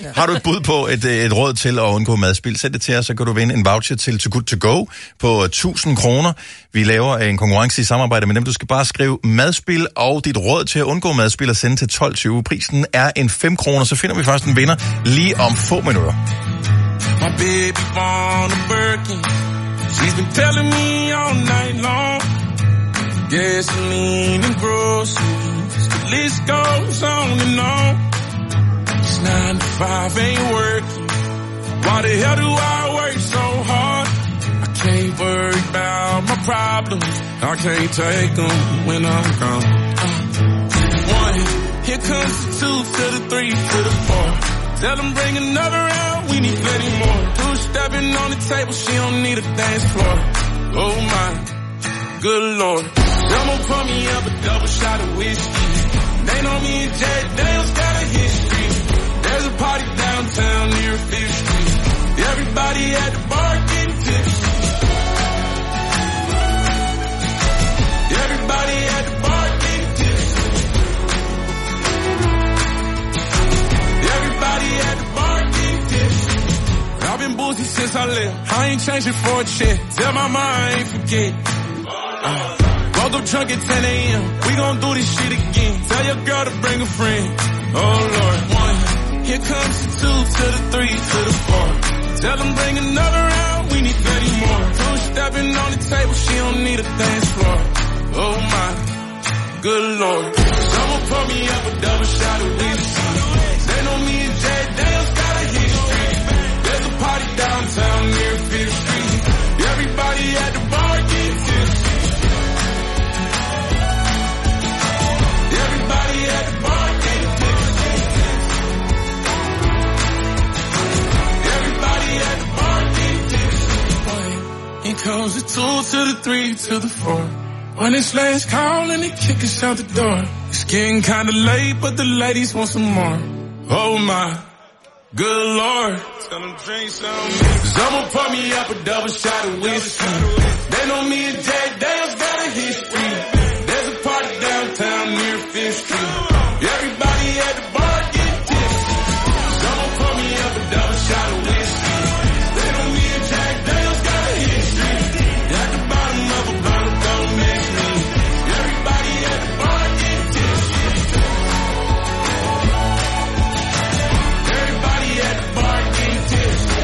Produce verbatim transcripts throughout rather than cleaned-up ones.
Har du et bud på et, et råd til at undgå madspild, send det til os, så kan du vinde en voucher til Too Good To Go på tusind kroner. Vi laver en konkurrence i samarbejde med dem. Du skal bare skrive madspild og dit råd til at undgå madspild og sende til tolv tyve. Prisen er en fem kroner, så finder vi først en vinder lige om få minutter. My baby on a Birkin. She's been telling me all night long. Gasoline and groceries. The list goes on and on. It's nine to five, ain't working. Why the hell do I work so hard? I can't worry about my problems. I can't take them when I'm gone. Uh, one, here comes the two to the three to the four. Tell them bring another round, we need plenty more. Two stepping on the table, she don't need a dance floor. Oh my, good lord. Someone pour me up a double shot of whiskey. They know me and Jay Dale's got a history. There's a party downtown near Fifth Street. Everybody at the bar getting tipsy. Everybody at the bar getting tipsy. Everybody at the bar getting tipsy. I've been boozy since I left. I ain't changing for a check. Tell my mom I ain't forget. Uh, woke up drunk at ten a.m. We gon' do this shit again. Tell your girl to bring a friend. Oh Lord, one. Here comes the two to the three to the four. Tell them bring another round. We need thirty more. Two stepping on the table. She don't need a dance floor. Oh my, good lord. Someone pour me up a double shot of whiskey. They know me and Jay Dale's got a history. There's a party downtown near Fifth Street. Everybody at the bar getting tipsy. Everybody at the bar getting tipsy. Everybody at the bar getting tipsy. Here comes the two to the three to the four. When it's last call and they kick us out the door. It's getting kinda late, but the ladies want some more. Oh my, good lord. Tell them drink some. Someone pour me up a double shot of whiskey. They know me and Jay Dale's got a history. There's a party downtown near Fifth Street. Everybody at the bar getting tipsy. Someone pour me up a double shot of whiskey. They know me and Jay Dale's got a history. At the bottom of a bottle, don't mix me. Everybody at the bar getting tipsy. Everybody at the bar getting tipsy.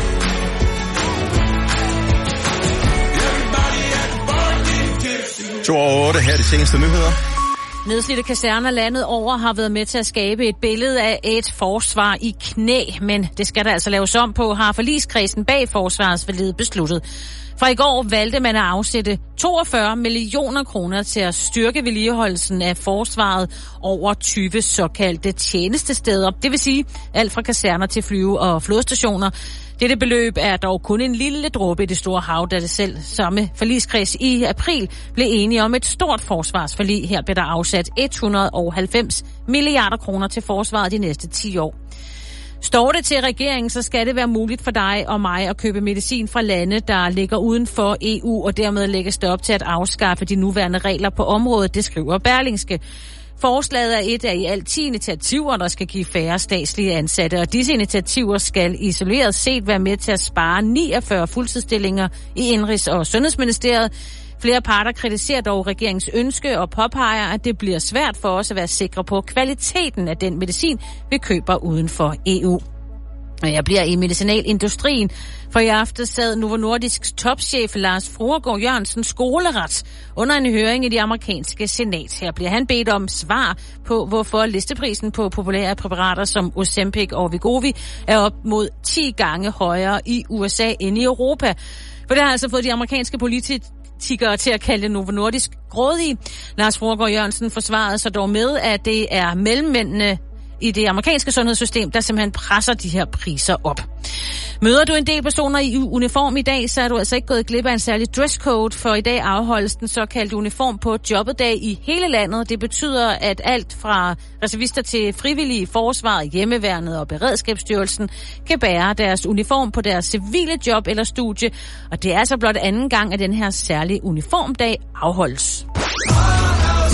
Everybody at the bar getting tipsy. to over otte, her er de seneste nyheder. Nedslidte kaserner landet over har været med til at skabe et billede af et forsvar i knæ, men det skal der altså laves om på, har forligskredsen bag forsvarsforliget besluttet. Fra i går valgte man at afsætte toogfyrre millioner kroner til at styrke vedligeholdelsen af forsvaret over tyve såkaldte tjenestesteder. Det vil sige alt fra kaserner til flyve- og flådestationer. Dette beløb er dog kun en lille dråbe i det store hav, da det selv samme forligskreds i april blev enige om et stort forsvarsforlig. Her blev der afsat et hundrede og halvfems milliarder kroner til forsvaret de næste ti år. Står det til regeringen, så skal det være muligt for dig og mig at købe medicin fra lande, der ligger uden for E U, og dermed lægges det op til at afskaffe de nuværende regler på området, det skriver Berlingske. Forslaget er et af i alt ti initiativer, der skal give færre statslige ansatte, og disse initiativer skal isoleret set være med til at spare niogfyrre fuldtidsstillinger i Indenrigs- og Sundhedsministeriet. Flere parter kritiserer dog regeringens ønske og påpeger, at det bliver svært for os at være sikre på kvaliteten af den medicin, vi køber uden for E U. Og jeg bliver i medicinalindustrien, for i aften sad Novo Nordisks topchef Lars Fruergaard Jørgensen skoleret under en høring i det amerikanske senat. Her bliver han bedt om svar på, hvorfor listeprisen på populære præparater som Ozempic og Wegovy er op mod ti gange højere i U S A end i Europa. For det har altså fået de amerikanske politikere til at kalde Novo Nordisk grådige. Lars Fruergaard Jørgensen forsvarede sig dog med, at det er mellemmændene i det amerikanske sundhedssystem, der simpelthen presser de her priser op. Møder du en del personer i uniform i dag, så er du altså ikke gået glip af en særlig dresscode, for i dag afholdes den såkaldte uniform på jobbet-dag i hele landet. Det betyder, at alt fra reservister til frivillige, forsvaret, hjemmeværnet og beredskabsstyrelsen kan bære deres uniform på deres civile job eller studie, og det er altså blot anden gang, at den her særlige uniformdag afholdes.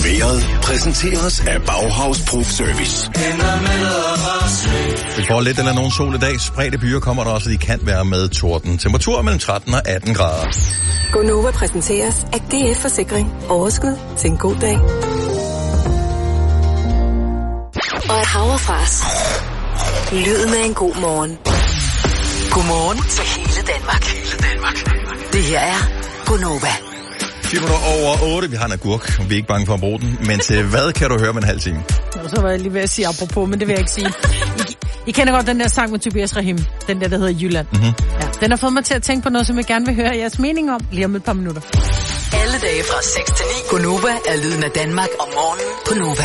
Vejret præsenteres af Bauhaus Proof Service. Vi får lidt eller nogen sol i dag. Spredte byer kommer der også, og de kan være med torden. Temperatur mellem tretten og atten grader. Gonova præsenteres af G F Forsikring. Overskud til en god dag. Og et havrefras. Lyden af en god morgen. Godmorgen til hele Danmark. Hele Danmark. Det her er Gonova. fire minutter over otte. Vi har en agurk. Vi er ikke bange for at bruge den. Men til hvad kan du høre med en halv time? Og så var jeg lige ved at sige apropos, men det vil jeg ikke sige. I, I kender godt den der sang med Tobias Rahim. Den der, der hedder Jylland. Mm-hmm. Ja, den har fået mig til at tænke på noget, som jeg gerne vil høre jeres mening om lige om et par minutter. Alle dage fra seks til ni. Gonova er lyden af Danmark om morgenen på Nova.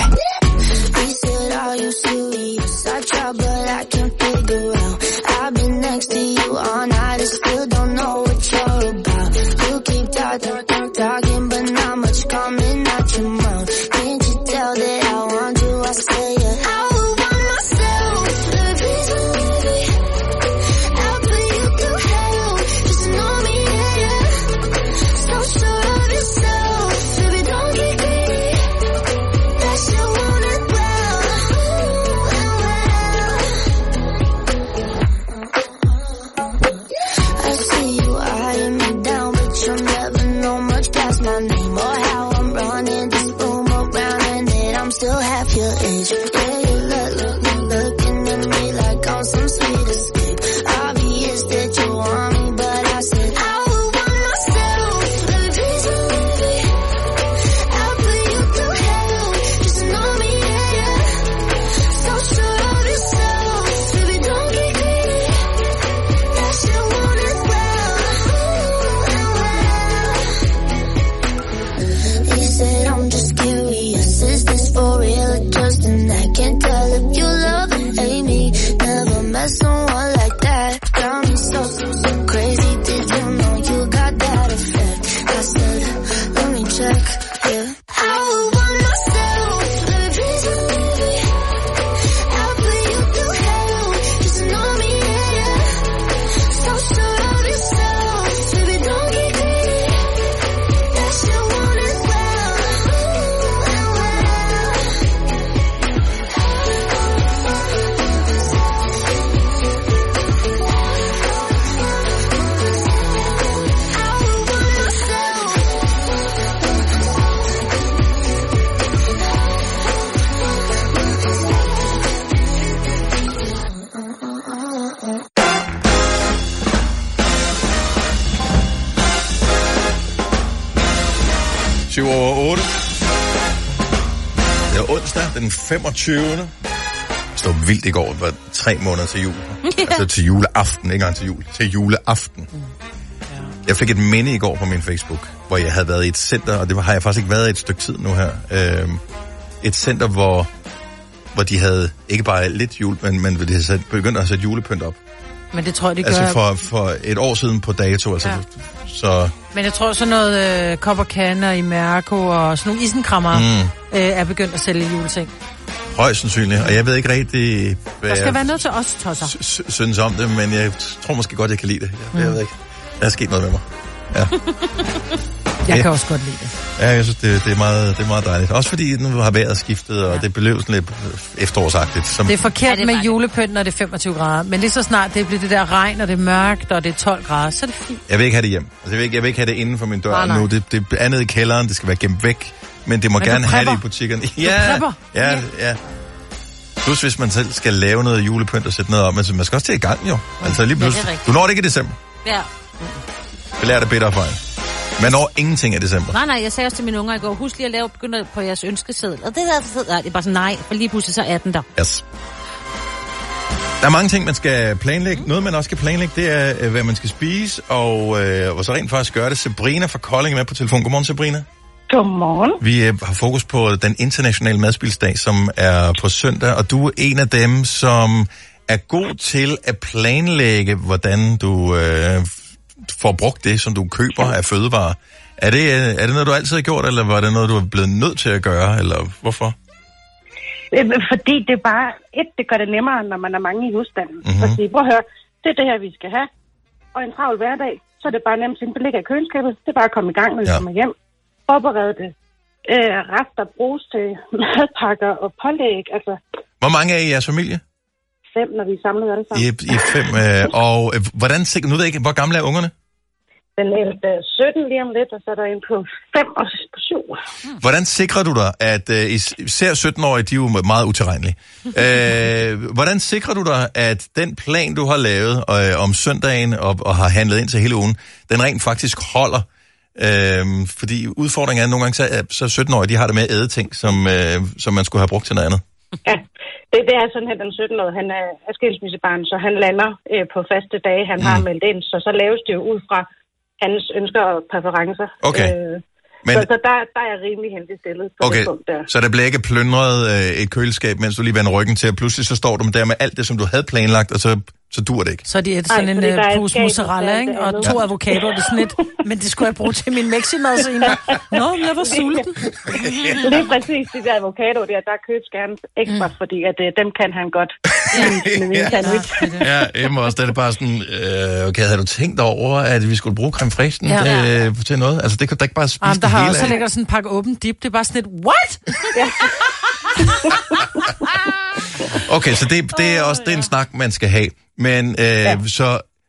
I've been next to you all night, I still don't know what you're about. You keep talking, talking, talking, but not much coming out your mouth. Can't you tell that I want you? I say it. I would want myself to be somebody. I'll put you through hell, just know me, yeah, yeah. So sure of yourself, baby, don't get greedy. That you want it well, well, well. I see you eyeing me down, but you'll never know much past my name or how I'm running this room around, and that I'm still half your age. Yeah, you look, look, look, looking at me like I'm some sweet escape. Obvious that you want me, but I said I would want myself to be somebody. I'll put you through hell, just know me, yeah, yeah. So sure of yourself, baby, don't get greedy. That you want it well, well. He said I'm just curious, is this for real or just an act? Can't tell if you love or hate me. Never met someone like that. Got me so, so, so crazy. Did you know you got that effect? I said, let me check, yeah. I would want myself to be somebody. I'll put you through hell, just know me, yeah, yeah. So sure of yourself, baby, don't get greedy. That you want it well, well, well. I would want myself. syv over otte. Det er onsdag, den femogtyvende Det stod vildt i går. Det var tre måneder til jul. Ja. Altså til juleaften, ikke engang til jul. Til juleaften. Mm. Ja. Jeg fik et minde i går på min Facebook, hvor jeg havde været i et center, og det har jeg faktisk ikke været i et stykke tid nu her. Øhm, et center, hvor, hvor de havde ikke bare lidt jul, men, men de havde begyndt at sætte julepynt op. Men det tror jeg, de gør... Altså for, for et år siden på dato, altså. Ja. Så... Men jeg tror sådan noget øh, Kop og Kanner i Mærko og sådan nogle isenkrammer mm. øh, er begyndt at sælge juleting. Højst sandsynligt, og jeg ved ikke rigtig, hvad der skal jeg være noget til os, tosser. S- synes om det, men jeg tror måske godt, jeg kan lide det. Jeg, mm. jeg ved ikke. Der er sket noget med mig. Ja. Jeg kan også godt lide det. Ja, jeg synes, det, det, er, meget, det er meget dejligt. Også fordi nu har vejret skiftet, og ja. det blev sådan lidt efterårsagtigt. Som... Det er forkert ja, det er med julepynt, når det er femogtyve grader. Men lige så snart det bliver det der regn, og det er mørkt, og det er tolv grader, så er det fint. Jeg vil ikke have det hjem. Altså, jeg, vil ikke, jeg vil ikke have det inden for min dør nej, nej. nu. Det, det er andet i kælderen, det skal være gemt væk. Men det må men gerne have det i butikkerne. Ja, ja, ja. Plus hvis man selv skal lave noget julepynt og sætte noget op. Men man skal også til i gang jo. Altså lige pludselig. Ja, du når det ikke i december. Ja. Jeg lærer det bedre fejl. Man når ingenting af december. Nej, nej, jeg sagde også til mine unger i går, husk lige at lave, begynde på jeres ønskeseddel. Og det der, det er bare sådan, nej, for lige pludselig så er den der. Yes. Der er mange ting, man skal planlægge. Mm. Noget, man også skal planlægge, det er, hvad man skal spise, og, øh, og så rent faktisk gøre det. Sabrina fra Kolding er med på telefon. Godmorgen, Sabrina. Godmorgen. Vi øh, har fokus på den internationale madspilsdag, som er på søndag, og du er en af dem, som er god til at planlægge, hvordan du... Øh, får brugt det, som du køber af fødevarer. Er det, er det noget, du altid har gjort, eller var det noget, du er blevet nødt til at gøre, eller hvorfor? Fordi det er bare, et, det gør det nemmere, når man er mange i husstanden. Mm-hmm. Fordi, prøv at høre, det er det her, vi skal have. Og en travl hverdag, så er det bare nemt, simpelthen ligger i køleskabet. Det er bare at komme i gang, når vi ja. kommer hjem. Forberede det. Øh, rester bruges til madpakker og pålæg, altså Hvor mange er I jeres familie? fem, når vi er samlet alle sammen. I, I fem. Øh, og øh, hvordan sikrer... Nu ved jeg ikke, hvor gamle er ungerne? Den ældste er sytten lige om lidt, og så er der en på fem og på syv. Hvordan sikrer du dig, at øh, især sytten-årige, de er jo meget utilregnelige. øh, hvordan sikrer du dig, at den plan, du har lavet øh, om søndagen og, og har handlet ind til hele ugen, den rent faktisk holder? Øh, fordi udfordringen er, at nogle gange så, så sytten-årige, de har det med at æde ting, som, øh, som man skulle have brugt til noget andet. Ja, det, det er sådan, at den sytten-årige, han er, er skilsmissebarn, så han lander øh, på faste dage, han mm. har meldt ind, så så laves det jo ud fra hans ønsker og præferencer. Okay. Øh, Men... Så, så der, der er jeg rimelig heldig stillet på okay. det punkt der. Så der bliver ikke plyndret øh, et køleskab, mens du lige vender ryggen til, og pludselig så står du der med alt det, som du havde planlagt, og så, så dur det ikke. Så er det sådan Ej, en uh, pose mozzarella, ikke? Og to ja. avocadoer, det er sådan et, men det skulle jeg bruge til min meximad senere. Nå, men jeg var sulten. Lige præcis, de der avocadoer der, der købes gerne ekstra, mm. fordi at, øh, dem kan han godt. Ja. ja. Ja, Emma også, der er det bare sådan, øh, okay, havde du tænkt over, at vi skulle bruge creme fraiche ja. øh, til noget? Altså, det kan du ikke bare spise ah, det der hele har også af. ligger sådan en pakke åben dip, det er bare sådan et, what? Ja. Okay, så det, det er også det er en snak, man skal have. Men øh, ja. så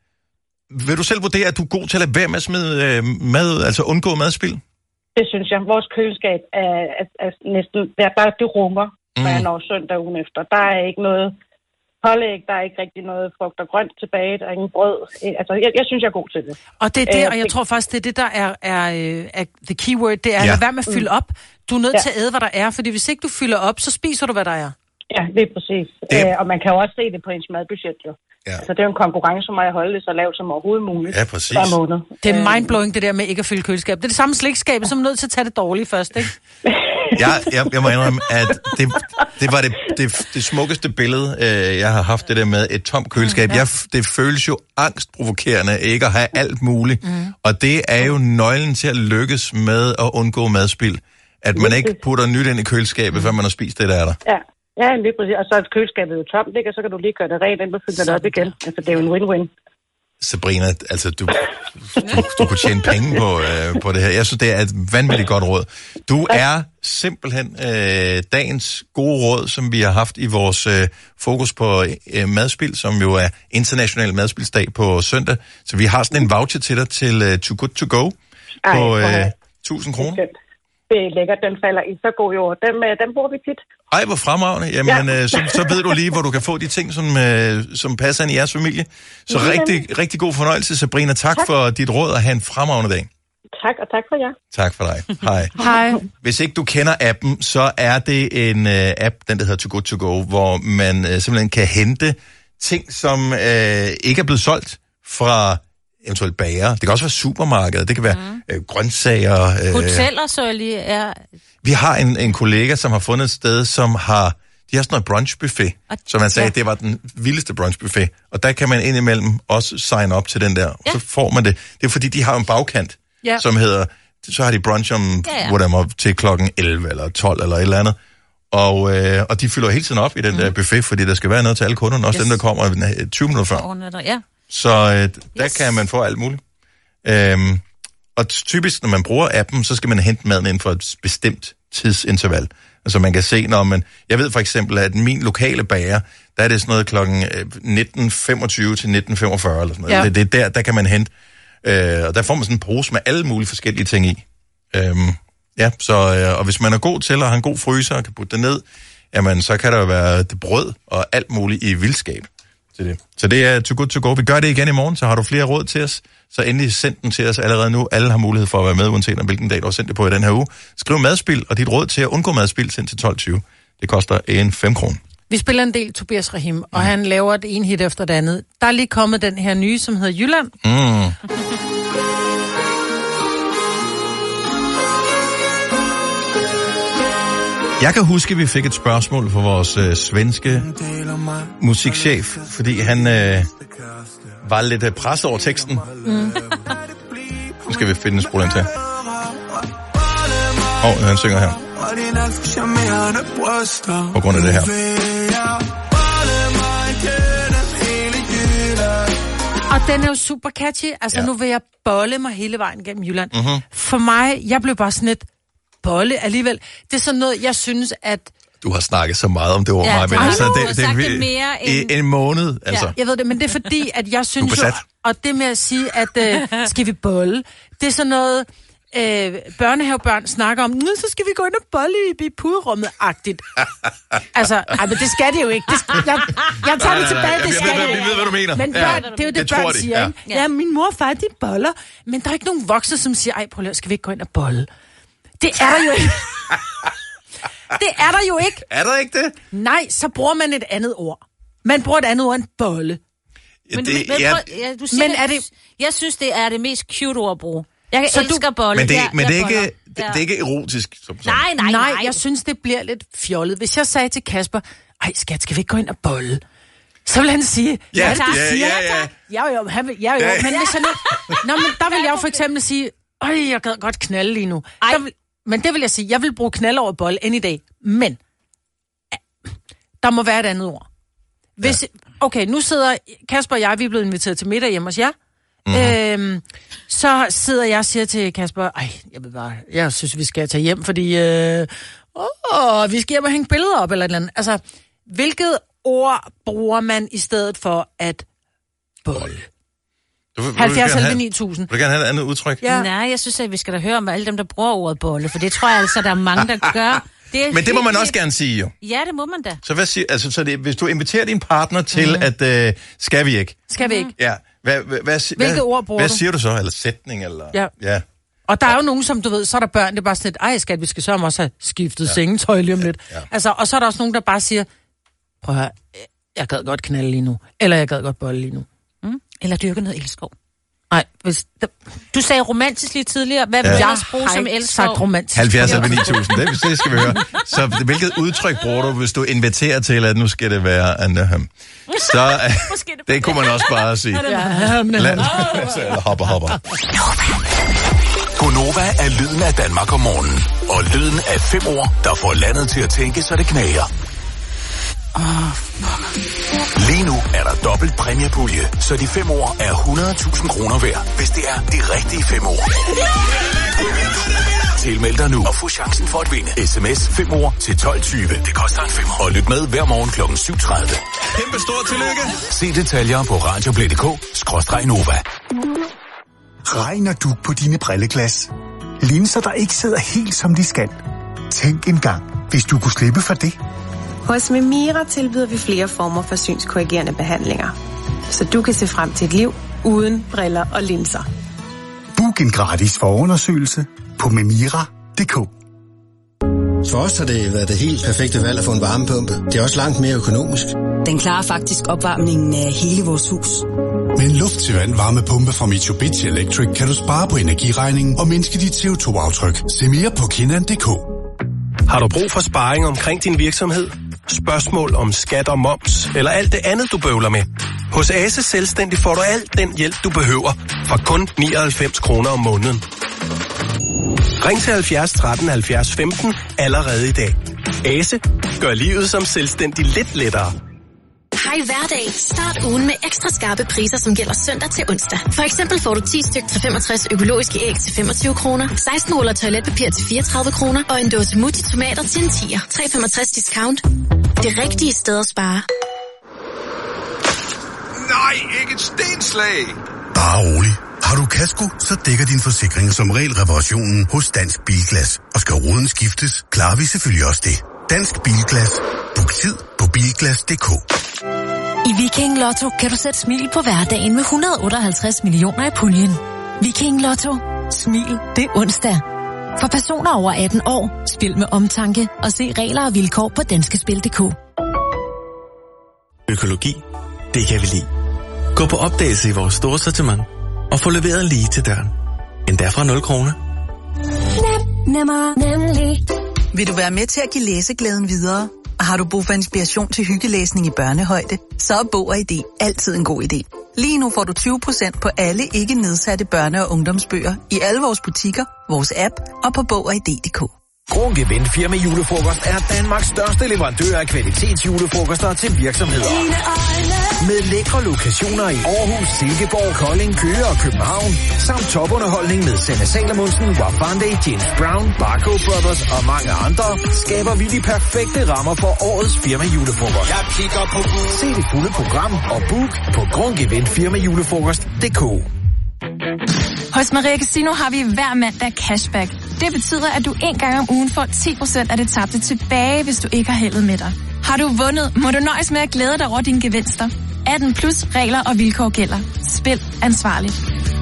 vil du selv vurdere, at du er god til at lade være med at smide øh, mad, altså undgå madspild? Det synes jeg. Vores køleskab er, er, er næsten, der, der det rummer, når jeg når søndag ugen efter. Der er ikke noget pålæg, der er ikke rigtig noget frugt og grønt tilbage, der er ingen brød. Altså, jeg, jeg synes, jeg er god til det. Og det er det, og jeg tror faktisk, det er det, der er, er, er the keyword, det er at ja. lade være med at fylde op. Du er nødt ja. til at æde, hvad der er, fordi hvis ikke du fylder op, så spiser du, hvad der er. Ja, det er præcis. Det... Æ, og man kan jo også se det på ens madbudget, jo. Ja. Altså, det er jo en konkurrence for mig at holde det så lavt som overhovedet muligt. Ja, præcis. Hver måned. Det er mindblowing, det der med ikke at fylde køleskab. Det er det samme slikskab, som er nødt til at tage det dårlige først, ikke? Ja, jeg, jeg må indrømme, at det, det var det, det, det smukkeste billede, øh, jeg har haft, det der med et tomt køleskab. Mm, ja. jeg, det føles jo angstprovokerende ikke at have alt muligt. Mm. Og det er jo nøglen til at lykkes med at undgå madspild. At man ikke putter nyt ind i køleskabet, før man har spist det, der er der. Ja. Ja, lige præcis. Og så er køleskabet jo tomt, ikke? Og så kan du lige gøre det rent, og fylde det op igen. Altså, det er jo en win-win. Sabrina, altså, du, du, du kunne tjene penge på, øh, på det her. Jeg synes, det er et vanvittigt godt råd. Du er simpelthen øh, dagens gode råd, som vi har haft i vores øh, fokus på øh, madspil, som jo er International Madspilsdag på søndag. Så vi har sådan en voucher til dig til uh, Too Good To Go på øh, tusind kroner. Det er lækkert, den falder i så god jord. Dem, dem bruger vi tit. Ej, hvor fremragende. Jamen, ja. øh, så, så ved du lige, hvor du kan få de ting, som, øh, som passer ind i jeres familie. Så ja. rigtig, rigtig god fornøjelse, Sabrina. Tak, tak for dit råd, og have en fremragende dag. Tak, og tak for jer. Tak for dig. Hej. Hej. Hvis ikke du kender appen, så er det en øh, app, den der hedder Too Good To Go, hvor man øh, simpelthen kan hente ting, som øh, ikke er blevet solgt fra eventuelt bager. Det kan også være supermarkeder. Det kan være mm. øh, grøntsager. Øh. Hoteller, så lige er... Vi har en, en kollega, som har fundet et sted, som har... De har sådan noget brunchbuffet, og, som han sagde, ja. det var den vildeste brunchbuffet. Og der kan man indimellem også sign op til den der. Ja. Så får man det. Det er fordi, de har en bagkant, ja. som hedder... Så har de brunch om, ja, ja. whatever, til klokken elleve eller tolv eller et eller andet. Og, øh, og de fylder hele tiden op i den mm. der buffet, fordi der skal være noget til alle kunderne. Også yes. dem, der kommer tyve minutter før. Ja. Så øh, der yes. kan man få alt muligt. Øhm, og typisk, når man bruger appen, så skal man hente maden inden for et bestemt tidsinterval. Altså man kan se, når man... Jeg ved for eksempel, at min lokale bager, der er det sådan noget klokken nitten femogtyve til nitten femogfyrre eller sådan noget. Ja. Det, det er der, der kan man hente. Øh, og der får man sådan en pose med alle mulige forskellige ting i. Øhm, ja, så... Øh, og hvis man er god til at have en god fryser og kan putte det ned, jamen så kan der jo være det brød og alt muligt i vildskab. Til det. Så det er Too Good To Go. Vi gør det igen i morgen, så har du flere råd til os. Så endelig send den til os allerede nu. Alle har mulighed for at være med, uanset om hvilken dag du har sendt det på i den her uge. Skriv madspil og dit råd til at undgå madspil sendt til tolv tyve. Det koster en fem kroner. Vi spiller en del Tobias Rahim, og mm. han laver det ene hit efter det andet. Der er lige kommet den her nye, som hedder Jylland. Mm. Jeg kan huske, at vi fik et spørgsmål fra vores øh, svenske musikchef, fordi han øh, var lidt øh, presset over teksten. Mm. Nu skal vi finde en sprog til. Åh, oh, han synger her. På grund af det her. Og den er jo super catchy. Altså, ja. Nu vil jeg bolle mig hele vejen gennem Jylland. Mm-hmm. For mig, jeg blev bare sådan lidt... bolle alligevel. Det er sådan noget, jeg synes, at... Du har snakket så meget om det ord, Ja, Maja, men det- altså, du det, har det, sagt det, det mere end- en måned, altså. Ja, jeg ved det, men det er fordi, at jeg synes jo... besat. Og det med at sige, at øh, skal vi bolle, det er sådan noget... Øh, børnehavebørn snakker om, nu så skal vi gå ind og bolle i, i puderummet-agtigt. Altså, ej, men det skal det jo ikke. Det skal, jeg, jeg tager det tilbage, det Jeg skal ved, det hvad- jo vi ved, hvad du mener. Men børn, Ja. det er jo det, Jeg tror børn det, siger, ja. ikke? Ja, min mor og far, de boller. Men der er ikke nogen voksne, som siger, ej, prøv lige, skal vi ikke gå ind og bolle? Det er der jo ikke. Det er der jo ikke. Er der ikke det? Nej, så bruger man et andet ord. Man bruger et andet ord end bolle. Ja, Men, det, men, ja, prøv, ja, du siger, Men men er er det- det... Jeg synes, det er det mest cute ord at bruge. Jeg Så du- elsker bolle. men det, jeg, men jeg det, er ikke, boller. det, det er ikke erotisk. Som, som. Nej, nej, Nej, nej. jeg synes, det bliver lidt fjollet. Hvis jeg sagde til Kasper, ej skat, skal vi ikke gå ind og bolle? Så vil han sige, Ja, tak, ja, siger ja, han. ja. Ja, jo, han vil, ja, jo, Ja. men hvis han ikke... Nå, men der vil jeg jo for eksempel sige, øj, jeg gad godt knalde lige nu. Der vil, men det vil jeg sige, jeg vil bruge knald over bolle any day. Men, der må være et andet ord. Hvis, ja. Okay, nu sidder Kasper og jeg, vi er blevet inviteret til middag hjemme hos jer. Mm-hmm. Øhm, så sidder jeg og siger til Kasper, ej, jeg vil bare, jeg synes, vi skal tage hjem, fordi øh, åh, vi skal hjem og hænge billeder op, eller et eller andet. Altså, hvilket ord bruger man i stedet for at bolle? Du, vil- vil halvfjerds gerne elleve have- ni tusind. Vil du gerne have et andet udtryk? Ja. Nej, jeg synes, at vi skal da høre om alle dem, der bruger ordet bolle, for det tror jeg altså, der er mange, der gør. Det er Men det må man helt også gerne sige, jo. vildt. Ja, det må man da. Så, hvad siger, altså, så det, hvis du inviterer din partner til, mm. at øh, skal vi ikke? Skal vi ikke? Ja. Hvad, hvad, hvad, Hvilke hvad, ord bruger hvad du? siger du så? Eller sætning? Eller? Ja. ja. Og der er jo nogen, som du ved, så er der børn, det er bare sådan lidt, ej skat, vi skal så også have skiftet ja. sengetøj lige om lidt. Ja. Altså, og så er der også nogen, der bare siger, prøv at høre, jeg gad godt knalde lige nu, eller jeg gad godt bolle lige nu. Mm. Eller dyrke noget elskov. Nej, hvis... Der... Du sagde romantisk lige tidligere. Hvad vil Ja. du Jeg ellers bruge har som ikke elskov? sagt romantisk. halvfjerds elleve ni tusind, det, det skal vi høre. Så hvilket udtryk bruger du, hvis du inviterer til, at nu skal det være en... Uh, så uh, det kunne man også bare sige. Ja, men... Land, eller hopper, hopper. Gonova er lyden af Danmark om morgenen. Og lyden af fem ord, der får landet til at tænke, så det knager. Lige nu er der dobbelt præmiepulje, så de fem ord er hundrede tusind kroner værd, hvis det er de rigtige fem ord. Tilmeld dig nu og få chancen for at vinde. Sms fem ord til tolv tyve. Det koster en femmer. Og lyt med hver morgen klokken syv tredive. Kæmpe stort tillykke. Se detaljer på radioplay punktum dk skråstreg Nova. Regner du på dine brilleglas? Linser, der ikke sidder helt som de skal? Tænk engang, hvis du kunne slippe for det. Hos Memira tilbyder vi flere former for synskorrigerende behandlinger, så du kan se frem til et liv uden briller og linser. Book en gratis forundersøgelse på memira punktum dk. For os har det været det helt perfekte valg at få en varmepumpe. Det er også langt mere økonomisk. Den klarer faktisk opvarmningen af hele vores hus. Med en luft til vand varmepumpe fra Mitsubishi Electric kan du spare på energiregningen og mindske dit C O to aftryk. Se mere på kinnan punktum dk. Har du brug for sparring omkring din virksomhed? Spørgsmål om skat og moms, eller alt det andet, du bøvler med? Hos Ase Selvstændig får du alt den hjælp, du behøver, for kun nioghalvfems kroner om måneden. Ring til halvfjerds tretten halvfjerds femten allerede i dag. Ase gør livet som selvstændig lidt lettere. Hej hverdag. Start ugen med ekstra skarpe priser, som gælder søndag til onsdag. For eksempel får du ti styk til femogtres økologiske æg til femogtyve kroner, seksten ruller toiletpapir til fireogtredive kroner og en dåse Mutti tomater til en tier. tre komma femogtres discount. Det rigtige sted at spare. Nej, ikke et stenslag! Bare rolig. Har du kasko, så dækker din forsikring som regel reparationen hos Dansk Bilglas. Og skal ruden skiftes, klarer vi selvfølgelig også det. Dansk Bilglas. Book tid på bilglas punktum dk. I Viking Lotto kan du sætte smil på hverdagen med et hundrede otteoghalvtreds millioner i puljen. Viking Lotto. Smil, det er onsdag. For personer over atten år, spil med omtanke og se regler og vilkår på danskespil punktum dk. Økologi, det kan vi lide. Gå på opdagelse i vores store sortiment og få leveret lige til døren. Endda fra nul kroner. Nem, nemmer, nemlig. Vil du være med til at give læseglæden videre? Og har du brug for inspiration til hyggelæsning i børnehøjde, så er Bog og I D altid en god idé. Lige nu får du tyve procent på alle ikke nedsatte børne- og ungdomsbøger i alle vores butikker, vores app og på bog og i d punktum dk. Grundgevind Firma Julefrokost er Danmarks største leverandør af kvalitetsjulefrokoster til virksomheder. Med lækre lokationer i Aarhus, Silkeborg, Kolding, Køge og København, samt topunderholdning med Sanne Salomonsen, Wafande, James Brown, Barco Brothers og mange andre, skaber vi de perfekte rammer for årets Firma Julefrokost. Jeg kigger på Gud. Se det fulde program og book på grundgevind firma julefrokost punktum d k. Hos Maria Casino har vi hver mandag cashback. Det betyder, at du en gang om ugen får ti procent af det tabte tilbage, hvis du ikke har heldet med dig. Har du vundet, må du nøjes med at glæde dig over dine gevinster. atten plus regler og vilkår gælder. Spil ansvarligt.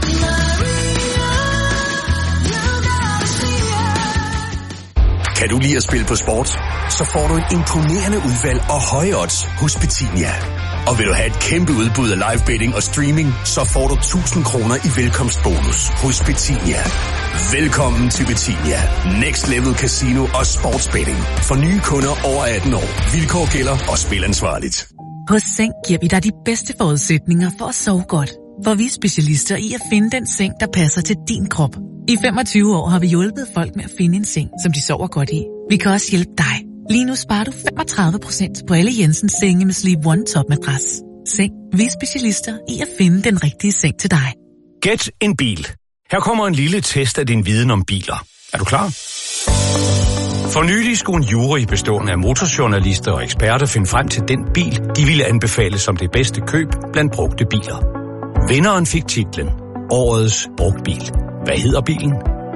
Kan du lide at spille på sport? Så får du et imponerende udvalg og høje odds hos Betinia. Og vil du have et kæmpe udbud af live betting og streaming, så får du tusind kroner i velkomstbonus hos Betinia. Velkommen til Betinia. Next Level Casino og Sportsbetting. For nye kunder over atten år. Vilkår gælder og spil ansvarligt. Hos Seng giver vi dig de bedste forudsætninger for at sove godt. For vi er specialister i at finde den seng, der passer til din krop. I femogtyve år har vi hjulpet folk med at finde en seng, som de sover godt i. Vi kan også hjælpe dig. Lige nu sparer du femogtredive procent på alle Jensens senge med Sleep One Top Madras. Seng. Vi er specialister i at finde den rigtige seng til dig. Gæt en bil. Her kommer en lille test af din viden om biler. Er du klar? For nylig skulle en jury bestående af motorjournalister og eksperter finde frem til den bil, de ville anbefale som det bedste køb blandt brugte biler. Vinderen fik titlen Årets Brugtbil. Hvad hedder bilen?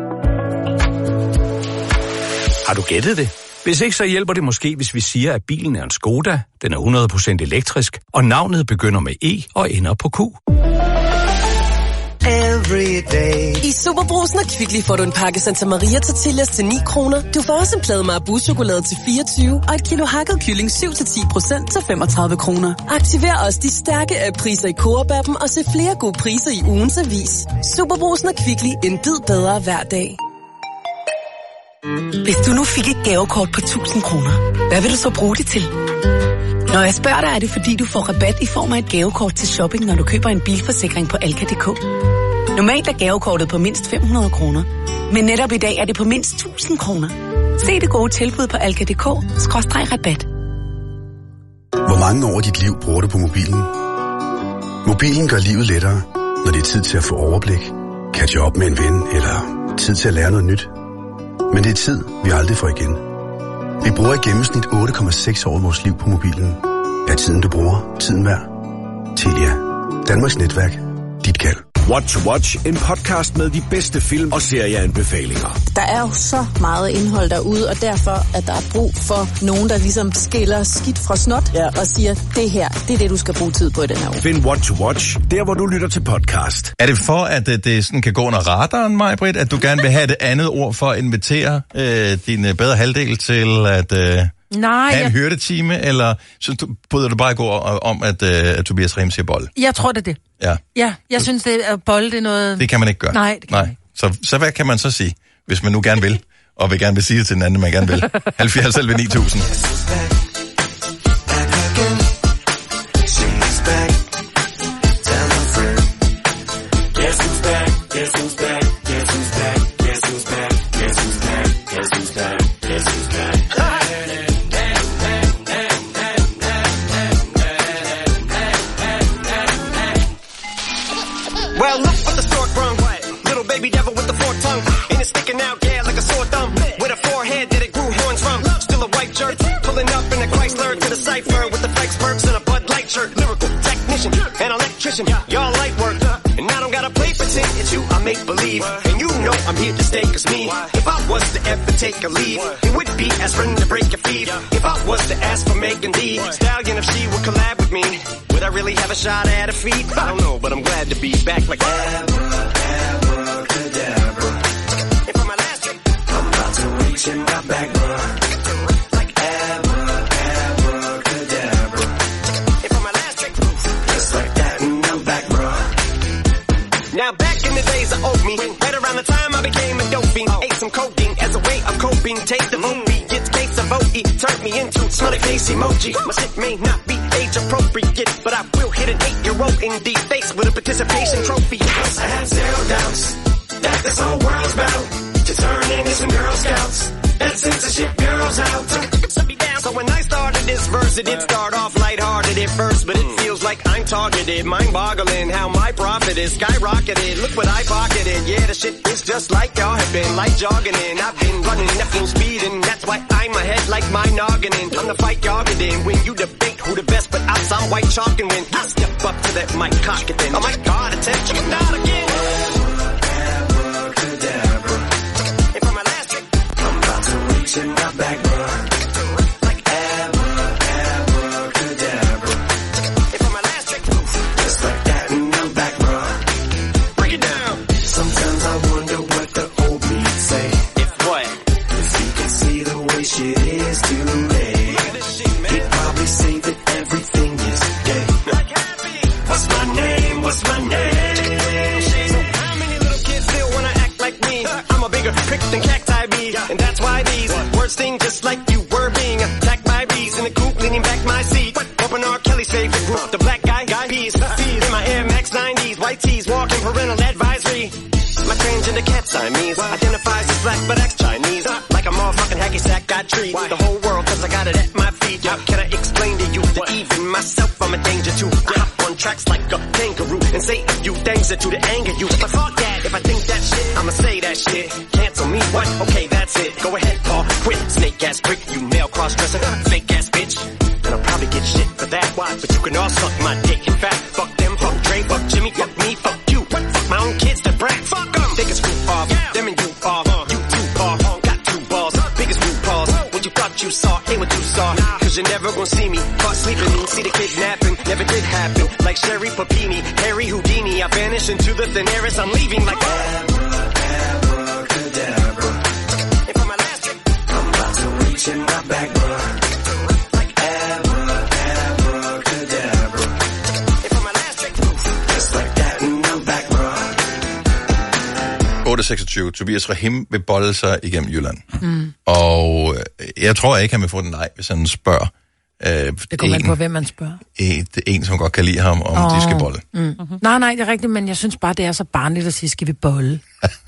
Har du gættet det? Hvis ikke, så hjælper det måske, hvis vi siger, at bilen er en Skoda, den er hundrede procent elektrisk, og navnet begynder med E og ender på Q. I Superbrugsen og Kvickly får du en pakke Santa Maria tortillas til ni kroner. Du får også en plade Marabou-chokolade til fireogtyve og et kilo hakket kylling syv til ti procent til femogtredive kroner. Aktiver også de stærke priser i Coop-appen og se flere gode priser i ugens avis. Superbrugsen og Kvickly, en bid bedre hver dag. Hvis du nu fik et gavekort på tusind kroner, hvad vil du så bruge det til? Når jeg spørger dig, er det fordi, du får rabat i form af et gavekort til shopping, når du køber en bilforsikring på Alka punktum d k. Normalt er gavekortet på mindst fem hundrede kroner, men netop i dag er det på mindst tusind kroner. Se det gode tilbud på alka punktum d k skråstreg rabat. Hvor mange år af dit liv bruger du på mobilen? Mobilen gør livet lettere, når det er tid til at få overblik, catche op med en ven eller tid til at lære noget nyt. Men det er tid, vi aldrig får igen. Vi bruger i gennemsnit otte komma seks år af vores liv på mobilen. Er tiden, du bruger, tiden værd? Telia. Danmarks netværk. Dit kald. What to Watch, en podcast med de bedste film og serieanbefalinger. Der er jo så meget indhold derude, og derfor at der er brug for nogen, der ligesom skiller skidt fra snot, ja, og siger, det her, det er det, du skal bruge tid på i den her uge. Find What to Watch, der hvor du lytter til podcast. Er det for, at det sådan kan gå under radaren, Maj-Brit, at du gerne vil have det andet ord for at invitere øh, din bedre halvdel til at øh, Nej, have en jeg... hyrdetime, eller så du, bryder du bare gå om, at, øh, at Tobias Rehm siger bold? Jeg tror, det er det. Ja. Ja, jeg synes, det er bold, det er noget... Det kan man ikke gøre. Nej, det kan Nej. Så, så hvad kan man så sige, hvis man nu gerne vil, og vil gerne vil sige det til den anden, man gerne vil? halvfjerds elleve ni tusind. Well, look what the stork brung. Little baby devil with the forked tongue. And it's sticking out, yeah, like a sore thumb. With a forehead that it grew horns from. Still a white jerk. Pulling up in a Chrysler to the cipher with the flex perks and a Bud Light shirt. Lyrical technician, an electrician. Y'all light work. And I don't gotta play pretend. It's you I make believe. And you know I'm here to stay, cause me. If I was to ever take a leave, it would be aspirin to break your feet. If I was to ask for Megan D Stallion, if she would collab with me, would I really have a shot at her feet? I don't know, but I'm glad to be back like abracadabra. And for my last trick, I'm about to reach in my back, bruh. Like abracadabra. And for my last trick, just like that, and I'm back, bruh. Now back in the days of old me, right around the time I became a dope fiend, ate some codeine as a way of coping. Take the vote beat, gets case of O E, turned me into smiley face emoji. My shit may not be age appropriate, but I will hit an eight-year-old in the face with a participation trophy. Yes, I have zero doubts that this whole world's about to turn into some Girl Scouts. That's Guess it did start off lighthearted at first, but it feels like I'm targeted. Mind-boggling how my profit is skyrocketed. Look what I pocketed. Yeah, the shit is just like y'all have been, like jogging in. I've been running at full speed, and that's why I'm ahead like my noggin in. I'm the fight y'all get in. When you debate who the best, but I'm some white chalk and win. I step up to that mic, cock it then. Oh my God, attention, not again. Abracadabra. And for my last trick, I'm about to reach in my back, bro. Like abra, abracadabra. And for my last trick, just like that, and I'm back, bro. Break it down. Sometimes I wonder what the old me say. If what? If you can see the way shit is today, he'd probably say that everything is gay. What's my name? What's my name? So how many little kids still wanna act like me? I'm a bigger prick than cacti bee, and that's why these words sting just like you were being attacked by bees in the coop, leaning back my seat. Open R. Kelly's favorite group, the black guy, guy peas. In my Air Max nineties, white tees, walking parental advisory. My transgender cat Siamese identifies as black but acts Chinese. Like a motherfucking hacky sack, got treat the whole world cause I got it at my feet. How can I explain to you that even myself I'm a danger to? Hop on tracks like a kangaroo and say a few things that to the anger you. If I thought that, if I think that shit, I'ma say that shit. Cancel me, what? Okay, that's it. Go ahead, Paul, quit. Snake ass prick, you male cross-dresser, fake ass bitch. And I'll probably get shit for that, why? But you can all suck my dick. In fact, fuck them, fuck Dre, fuck Jimmy, fuck me, fuck you. What? Fuck my own kids to brag. Fuck them. They can screw off. Yeah. Them and you off. Uh, you two off. Uh, got two balls. Uh, biggest root balls. Uh, what you thought you saw ain't what you saw. Nah. Cause you're never gonna see me. Caught sleeping me. See the kidnapping. Never did happen. Like Sherry Papini, Harry Houdini. I vanish into the thin air as I'm leaving like abracadabra. And for my last trick, I'm about to reach in my back, bro. Like abracadabra. And for my last trick, just like that, and I'm back, bro. otte seksogtyve. Tobias Rahim vil bolde sig igennem Jylland. Mm. Og jeg tror ikke, han vil få den nej, hvis han spørger. Øh, det kommer an på, hvem man spørger. En, en, som godt kan lide ham, om oh. de skal bolle. Mm. Mm-hmm. Nej, nej, det er rigtigt, men jeg synes bare, det er så barnligt at sige, skal vi bolle?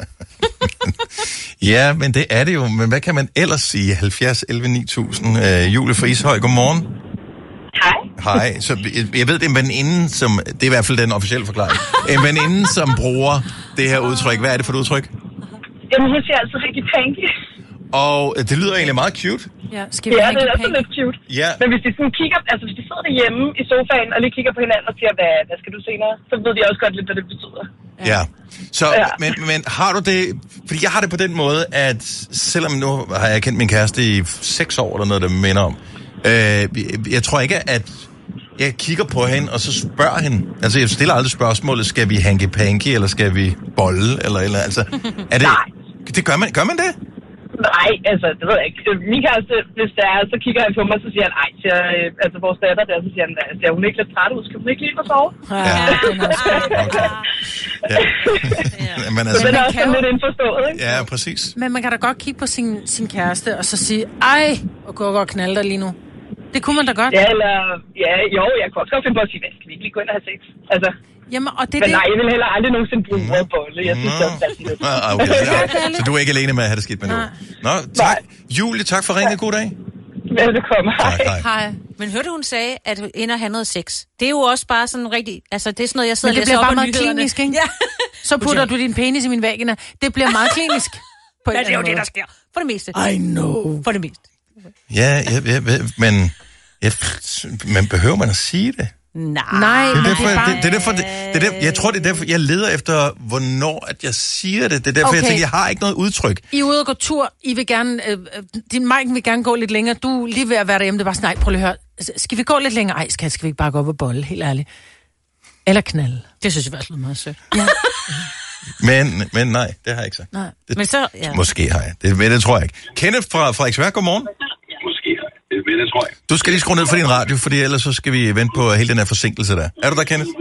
Ja, men det er det jo. Men hvad kan man ellers sige? halvfjerds elleve ni tusind. Øh, Julie fra Ishøj, godmorgen. Hej. Hej. Så jeg, jeg ved, det er en veninde, som... Det er i hvert fald den officielle forklaring. En veninde, som bruger det her udtryk. Hvad er det for et udtryk? Jamen, hun siger altid rigtig panky. Og det lyder egentlig meget cute. Ja, skal vi ja det er også lidt cute. Ja. Men hvis de sådan kigger, altså hvis de sidder derhjemme i sofaen og lige kigger på hinanden og siger, hvad, hvad skal du senere, så ved de også godt lidt, hvad det betyder. Ja. Så, ja. Men, men har du det... Fordi jeg har det på den måde, at selvom nu har jeg kendt min kæreste i seks år, eller noget, der minder om. Øh, jeg tror ikke, at jeg kigger på hende, og så spørger hende. Altså, jeg stiller aldrig spørgsmålet, skal vi hanky-panky, eller skal vi bolle, eller eller altså. Er det... Nej. Det gør man, gør man det? Nej, altså, det ved jeg ikke. Min kæreste, hvis det er, så kigger han på mig, så siger han, ej, siger, altså vores datter der, så siger han, ser hun ikke lidt træt ud? Skal hun ikke lige få sove? Ja. Okay. Ja. Men altså, så det er også sådan lidt indforstået, ikke? Ja, præcis. Men man kan da godt kigge på sin, sin kæreste, og så sige, ej, og gå og knalde dig lige nu. Det kunne man da godt. Ja, eller, ja, jo, jeg kunne også godt finde på at sige, hvad skal vi ikke lige gå ind og have sex? Altså, jamen, og det, men det... nej, jeg vil heller aldrig nogensinde bruge ordet bolle. Jeg synes, det er lidt. Ah, okay. Ja. Så du er ikke alene med at have det skidt med nu? Nå, tak. Julie, tak for ringet. God dag. Velbekomme. Hej. Hej. Hej. Men hørte hun sagde, at hun ender at have noget sex. Det er jo også bare sådan rigtig... Altså, det er sådan noget, jeg sidder og læser op af nyhederne. Men det bliver bare meget klinisk, ikke? Ja. Så putter du din penis i min vagina. Det bliver meget klinisk. På ja, det er jo det, der sker. For det meste. I know. For det meste. Ja, jeg, jeg, jeg, men... Jeg, men behøver man at sige det? Nej. Nej, det er derfor, det er bare... det, det er derfor, det, det er der, jeg tror, det er derfor, jeg leder efter, hvornår at jeg siger det. Det er derfor, okay. Jeg tænker, jeg har ikke noget udtryk. I er ude og gå tur. I vil gerne... Øh, din Mike vil gerne gå lidt længere. Du er lige ved at være derhjemme. Det var sådan, nej, prøv lige at høre. Skal vi gå lidt længere? Ej, skat, skal vi ikke bare gå op og bolle, helt ærligt? Eller knalde. Det synes jeg faktisk lyder meget sødt. Ja. men, men nej, det har jeg ikke sagt. Nej. Det, men så, ja. Måske har jeg. Det, men det tror jeg ikke. Kenneth fra Frederiksværk, godmorgen. Det tror jeg. Du skal lige skrue ned for din radio, fordi ellers så skal vi vente på hele den her forsinkelse der. Er du der, Kenneth?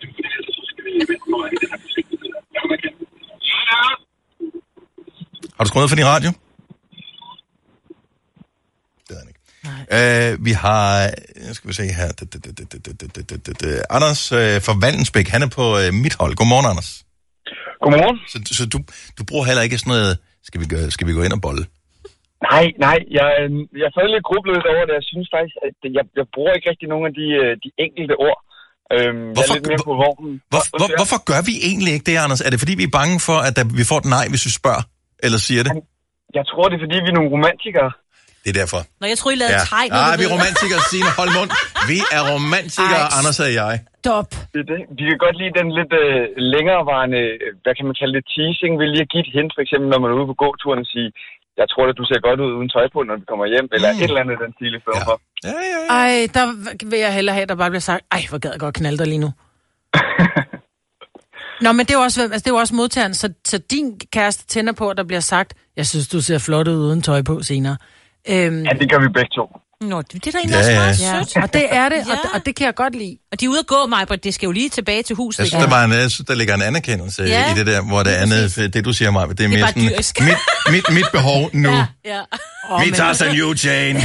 Har du skruet ned for din radio? Det er den ikke. Uh, vi har... Skal vi se her... Anders fra Vallensbæk, han er på mit hold. Godmorgen, Anders. Godmorgen. Så, så du, du bruger heller ikke sådan noget... Skal vi, gøre, skal vi gå ind og bolle? Nej, nej. Jeg, jeg får lidt grublet lidt over det. Jeg synes faktisk, at jeg, jeg bruger ikke rigtig nogen af de, de enkelte ord. Øhm, hvorfor, jeg er lidt mere på vognen. Hvor, hvor, hvorfor gør vi egentlig ikke det, Anders? Er det fordi, vi er bange for, at der, vi får et nej, hvis vi spørger? Eller siger det? Jeg tror, det er fordi, vi er nogle romantikere. Det er derfor. Nå, jeg tror, I lavede ja. tegn. Ah, vi er romantikere, Signe. Hold mund. Vi er romantikere, Ej. Anders og jeg. Stop. Det er det. Vi kan godt lide den lidt øh, længerevarende, hvad kan man kalde det, teasing. Vil lige give et hint, for eksempel, når man er ude på gåturen og sige, jeg tror, at du ser godt ud uden tøj på, når vi kommer hjem, eller mm. et eller andet den stil i stedet for. Ja, ja, ja. Ej, der vil jeg hellere have, der bare bliver sagt, ej, hvor gad jeg godt knalde dig lige nu. Nå, men det er jo også, altså, det er jo også modtageren, så, så din kæreste tænder på, at der bliver sagt, jeg synes, du ser flot ud uden tøj på senere. Øhm, ja, det gør vi begge to. Nå, det, det er da egentlig også meget ja. sødt. Og det er det, ja. og, og det kan jeg godt lide. Og de er ude at gå, Maj, det skal jo lige tilbage til huset. Jeg synes, der, var en, jeg synes, der ligger en anerkendelse ja. i det der, hvor det andet, det du siger, Maj, det er mere sådan, mit, mit, mit behov nu. Ja, ja. Oh, Vi tager sådan you, Jane.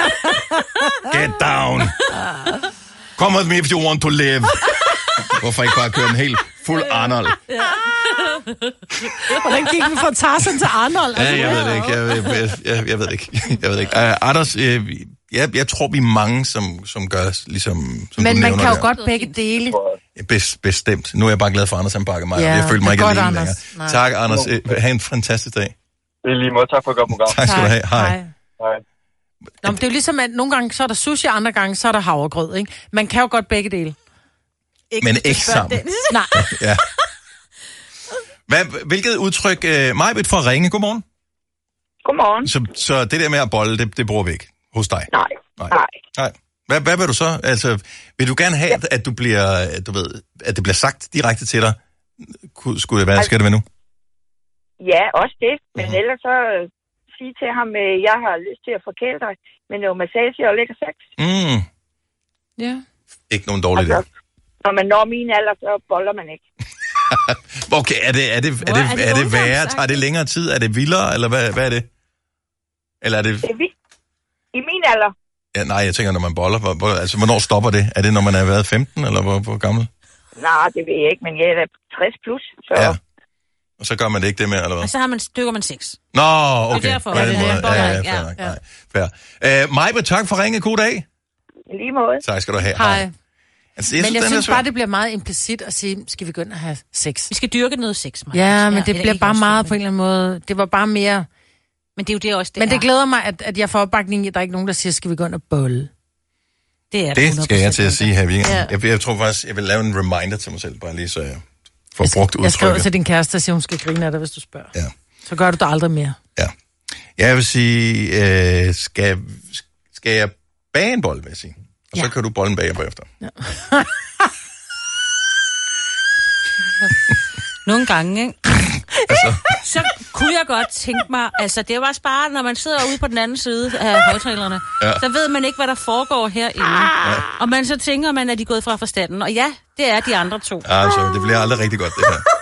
Get down. Come with me if you want to live. Hvorfor ikke bare køre den helt fuld Arnold? Ja. Hvordan gik vi fra Tarzan til Arnold? Ja, jeg ved det ikke. Jeg, jeg, jeg, jeg ved det ikke. Jeg ved det ikke. Uh, Anders, uh, jeg, jeg tror, vi er mange, som, som gør ligesom... Som Men du man kan jo der. godt begge dele. Best, bestemt. Nu er jeg bare glad for, Anders han bakker mig. Ja, jeg føler mig ikke alene længere. Nej. Tak, Anders. Ha' en fantastisk dag. Det er lige måde. Tak for at gøre program. Tak skal du have. Hej. Hej. Nå, men det er jo ligesom, at nogle gange så er der sushi, andre gange så er der havregrød, ikke? Man kan jo godt begge dele. Ikke Men ikke sammen. Nej. Ja. Hvad, hvilket udtryk... Uh, Majbet fra Ringe, godmorgen. Godmorgen. Så, så det der med at bolle, det, det bruger vi ikke hos dig? Nej. Nej. Nej. Hvad, hvad vil du så? Altså, vil du gerne have, ja. at du bliver, du ved, at det bliver sagt direkte til dig? Skulle det være, altså, skal det være nu? Ja, også det. Men mm-hmm. ellers så uh, sige til ham, at jeg har lyst til at forkæle dig med noget massage og lækker sex. Mm. Ja. Ikke nogen dårlig idé. Altså, når man når min alder, så boller man ikke. Okay, er det, er det, er det, er det, er det værre? Tager det længere tid? Er det vildere, eller hvad, hvad er det? Eller er det... det er vi... I min alder. Ja, nej, jeg tænker, når man boller. Hvor, altså, hvornår stopper det? Er det, når man er været femten, eller hvor, hvor gammel? Nej, det ved jeg ikke, men jeg er da tres plus, så... Ja. Og så gør man det ikke det mere, eller hvad? Og så har man, stykker man seks. Nå, okay. Og derfor, på den måde. Det, ja, ja, fair, ja. Nej, fair. Uh, Majbe, tak for ringe. God dag. I lige måde. Tak skal du have. Hej. Hej. Altså, jeg men synes, jeg synes bare, det bliver meget implicit at sige, skal vi gå ind og have sex? Vi skal dyrke noget sex, Maja. Ja, men det ja, bliver bare meget på en eller anden måde. Det var bare mere... Men det er jo det også, det Men det er. glæder mig, at, at jeg får opbakning i, at der er ikke nogen, der siger, skal vi gå ind og bolle? Det er det skal jeg til at sige her. Ja. Jeg, jeg tror faktisk, jeg vil lave en reminder til mig selv, bare lige så jeg får jeg, brugt udtrykket. Jeg skriver til din kæreste og siger, hun skal grine af dig, hvis du spørger. Ja. Så gør du det aldrig mere. Ja. Jeg vil sige, øh, skal, skal jeg bage en bold, vil jeg sige. Og ja. så kan du bollen bage på efter. Ja. Nogle gange, ikke? altså. Så kunne jeg godt tænke mig, altså det er også bare, når man sidder ude på den anden side af højtalerne, ja. så ved man ikke, hvad der foregår herinde. Ja. Og man så tænker man, at de er gået fra forstanden. Og ja, det er de andre to. Altså, det bliver aldrig rigtig godt, det her.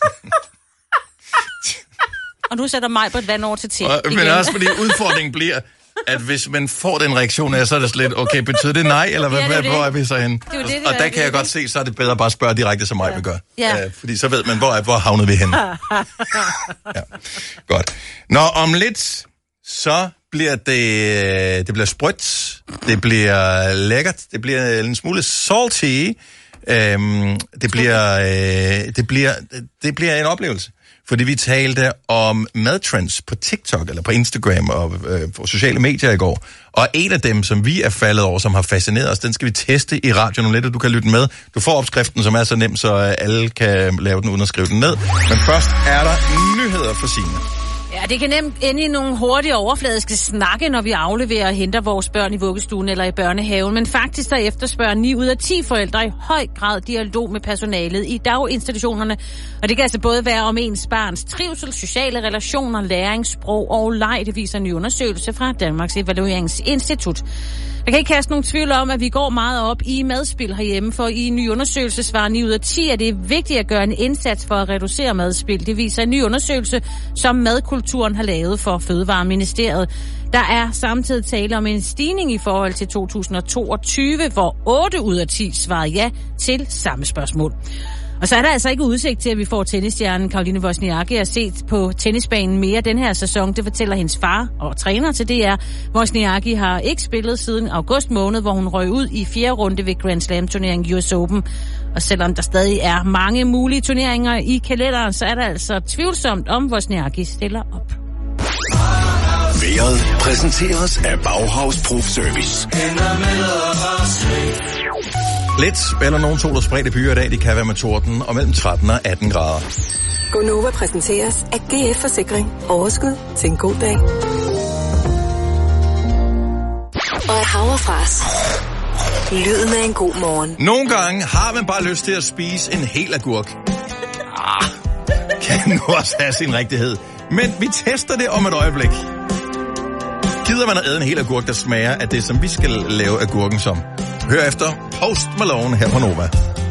Og nu sætter mig på et vand over til til. Men også fordi udfordringen bliver, at hvis man får den reaktion af, så er det slet, okay, betyder det nej, eller hvad, ja, hvor er vi så henne? Det det, det og der kan jeg godt se, så er det bedre bare at spørge direkte, som mig ja. vil gøre. Ja. Uh, fordi så ved man, hvor, hvor havnede vi henne. ja. Godt. Nå, om lidt, så bliver det, det bliver sprødt, det bliver lækkert, det bliver en smule salty, um, det bliver, uh, det bliver, det bliver en oplevelse. Fordi vi talte om madtrends på TikTok, eller på Instagram og øh, på sociale medier i går. Og en af dem, som vi er faldet over, som har fascineret os, den skal vi teste i radioen om lidt, og du kan lytte med. Du får opskriften, som er så nem, så alle kan lave den uden at skrive den ned. Men først er der nyheder for Signe. Ja, det kan nemt ende i nogle hurtige overfladiske snakke, når vi afleverer og henter vores børn i vuggestuen eller i børnehaven. Men faktisk der efterspørger ni ud af ti forældre i høj grad dialog med personalet i daginstitutionerne. Og det kan altså både være om ens barns trivsel, sociale relationer, læring, sprog og leg. Det viser en ny undersøgelse fra Danmarks Evalueringsinstitut. Jeg kan ikke kaste nogen tvivl om, at vi går meget op i madspil herhjemme, for i en ny undersøgelse svarer ni ud af ti, at det er vigtigt at gøre en indsats for at reducere madspil. Det viser en ny undersøgelse, som Madkulturen har lavet for Fødevareministeriet. Der er samtidig tale om en stigning i forhold til to tusind og toogtyve, hvor otte ud af ti svarede ja til samme spørgsmål. Og så er der altså ikke udsigt til, at vi får tennisstjernen Caroline Wozniacki at set på tennisbanen mere den her sæson. Det fortæller hendes far og træner til D R. Wozniacki har ikke spillet siden august måned, hvor hun røg ud i fjerde runde ved Grand Slam-turneringen U S Open. Og selvom der stadig er mange mulige turneringer i kalenderen, så er der altså tvivlsomt, om Wozniacki stiller op. Vejret præsenteres af Bauhaus Proof Service. Lidt eller nogen sol og spredte byer i dag, de kan være med torden og mellem tretten og atten grader. Gonova præsenteres af G F Forsikring. Overskud til en god dag. Og af Havrefras. Lyden af en god morgen. Nogle gange har man bare lyst til at spise en hel agurk. Ah, kan nu også have sin rigtighed. Men vi tester det om et øjeblik. Gider man at æde en hel agurk, der smager af det, som vi skal lave agurken som? Hør efter Post Malone her på Nova.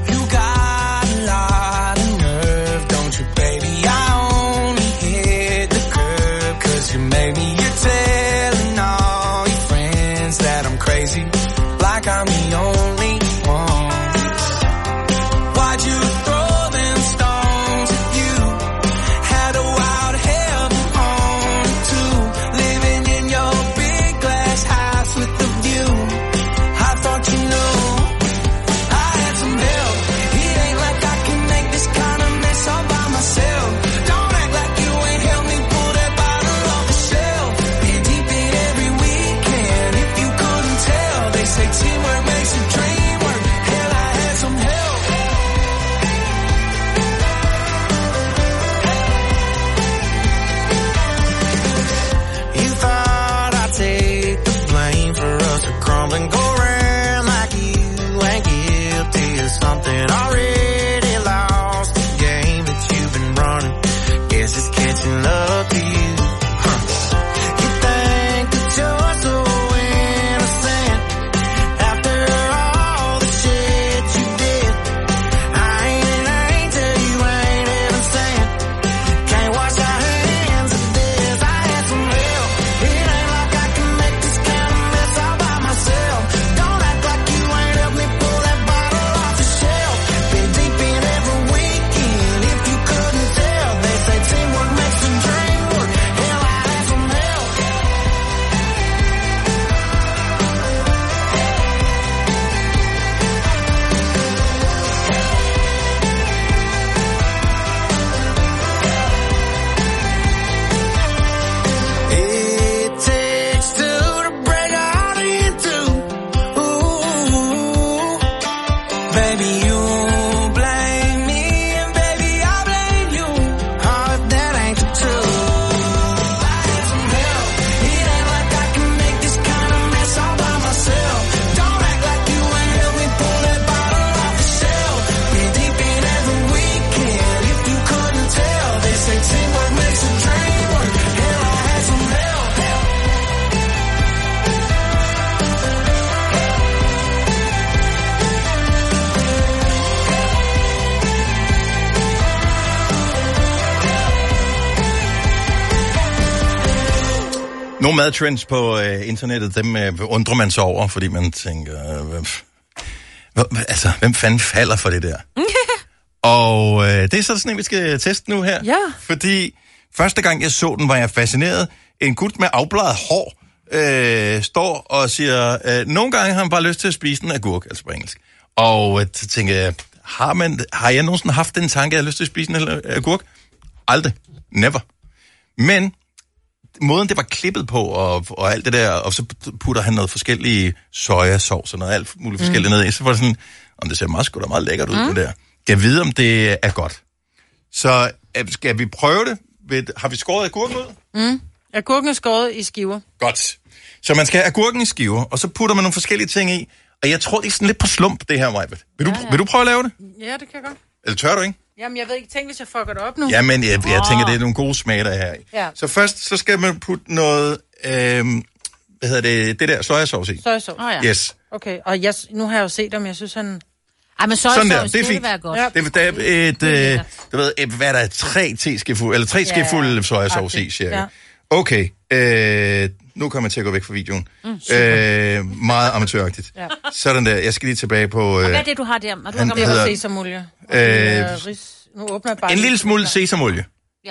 Nogle madtrends på øh, internettet, dem øh, undrer man sig over, fordi man tænker, øh, hvem, hvem, altså, hvem fanden falder for det der? Og øh, det er så sådan en, vi skal teste nu her. Ja. Fordi første gang jeg så den, var jeg fascineret. En gut med afbladet hår øh, står og siger, øh, nogle gange har han bare lyst til at spise en agurk, altså på engelsk. Og øh, så tænker jeg, har, man, har jeg nogensinde haft den tanke, at jeg har lyst til at spise en agurk? Aldrig. Never. Men måden, det var klippet på, og, og alt det der, og så putter han noget forskellige sojasauce og noget alt muligt forskelligt mm. ned i, så var det sådan, om det ser meget sgu da meget lækkert ud, mm. det der. Jeg ved, om det er godt. Så skal vi prøve det? Har vi skåret agurken ud? Mm. Agurken er skåret i skiver. Godt. Så man skal have agurken i skiver, og så putter man nogle forskellige ting i, og jeg tror, det er sådan lidt på slump, det her, Majbet. Vil, ja, ja. vil du prøve at lave det? Ja, det kan jeg godt. Eller tør du ikke? Jamen, jeg ved ikke, tænk, hvis jeg fucker det op nu. Jamen, jeg, jeg oh. tænker, det er nogle gode smage, der er her i. Ja. Så først, så skal man putte noget, øh, hvad hedder det, det der sojasauce i. Sojasauce? Oh, ja. Yes. Okay, og jeg, nu har jeg jo set dem, jeg synes, han... Ej, men sojasauce, det, det vil være godt. Ja. Det, der er et, øh, du ved, et, hvad der er, tre teskefulde, eller tre skefulde ja, sojasauce okay. i, cirka. Ja. Okay, øh, nu kommer jeg til at gå væk fra videoen. Mm, øh, meget amatøragtigt. Ja. Sådan der. Jeg skal lige tilbage på... Øh, Og hvad er det, du har der? Og du han har Det hedder- var sesamolie. Og Øh, det er ris. Nu åbner jeg bare... en lille smule sesamolie. Ja.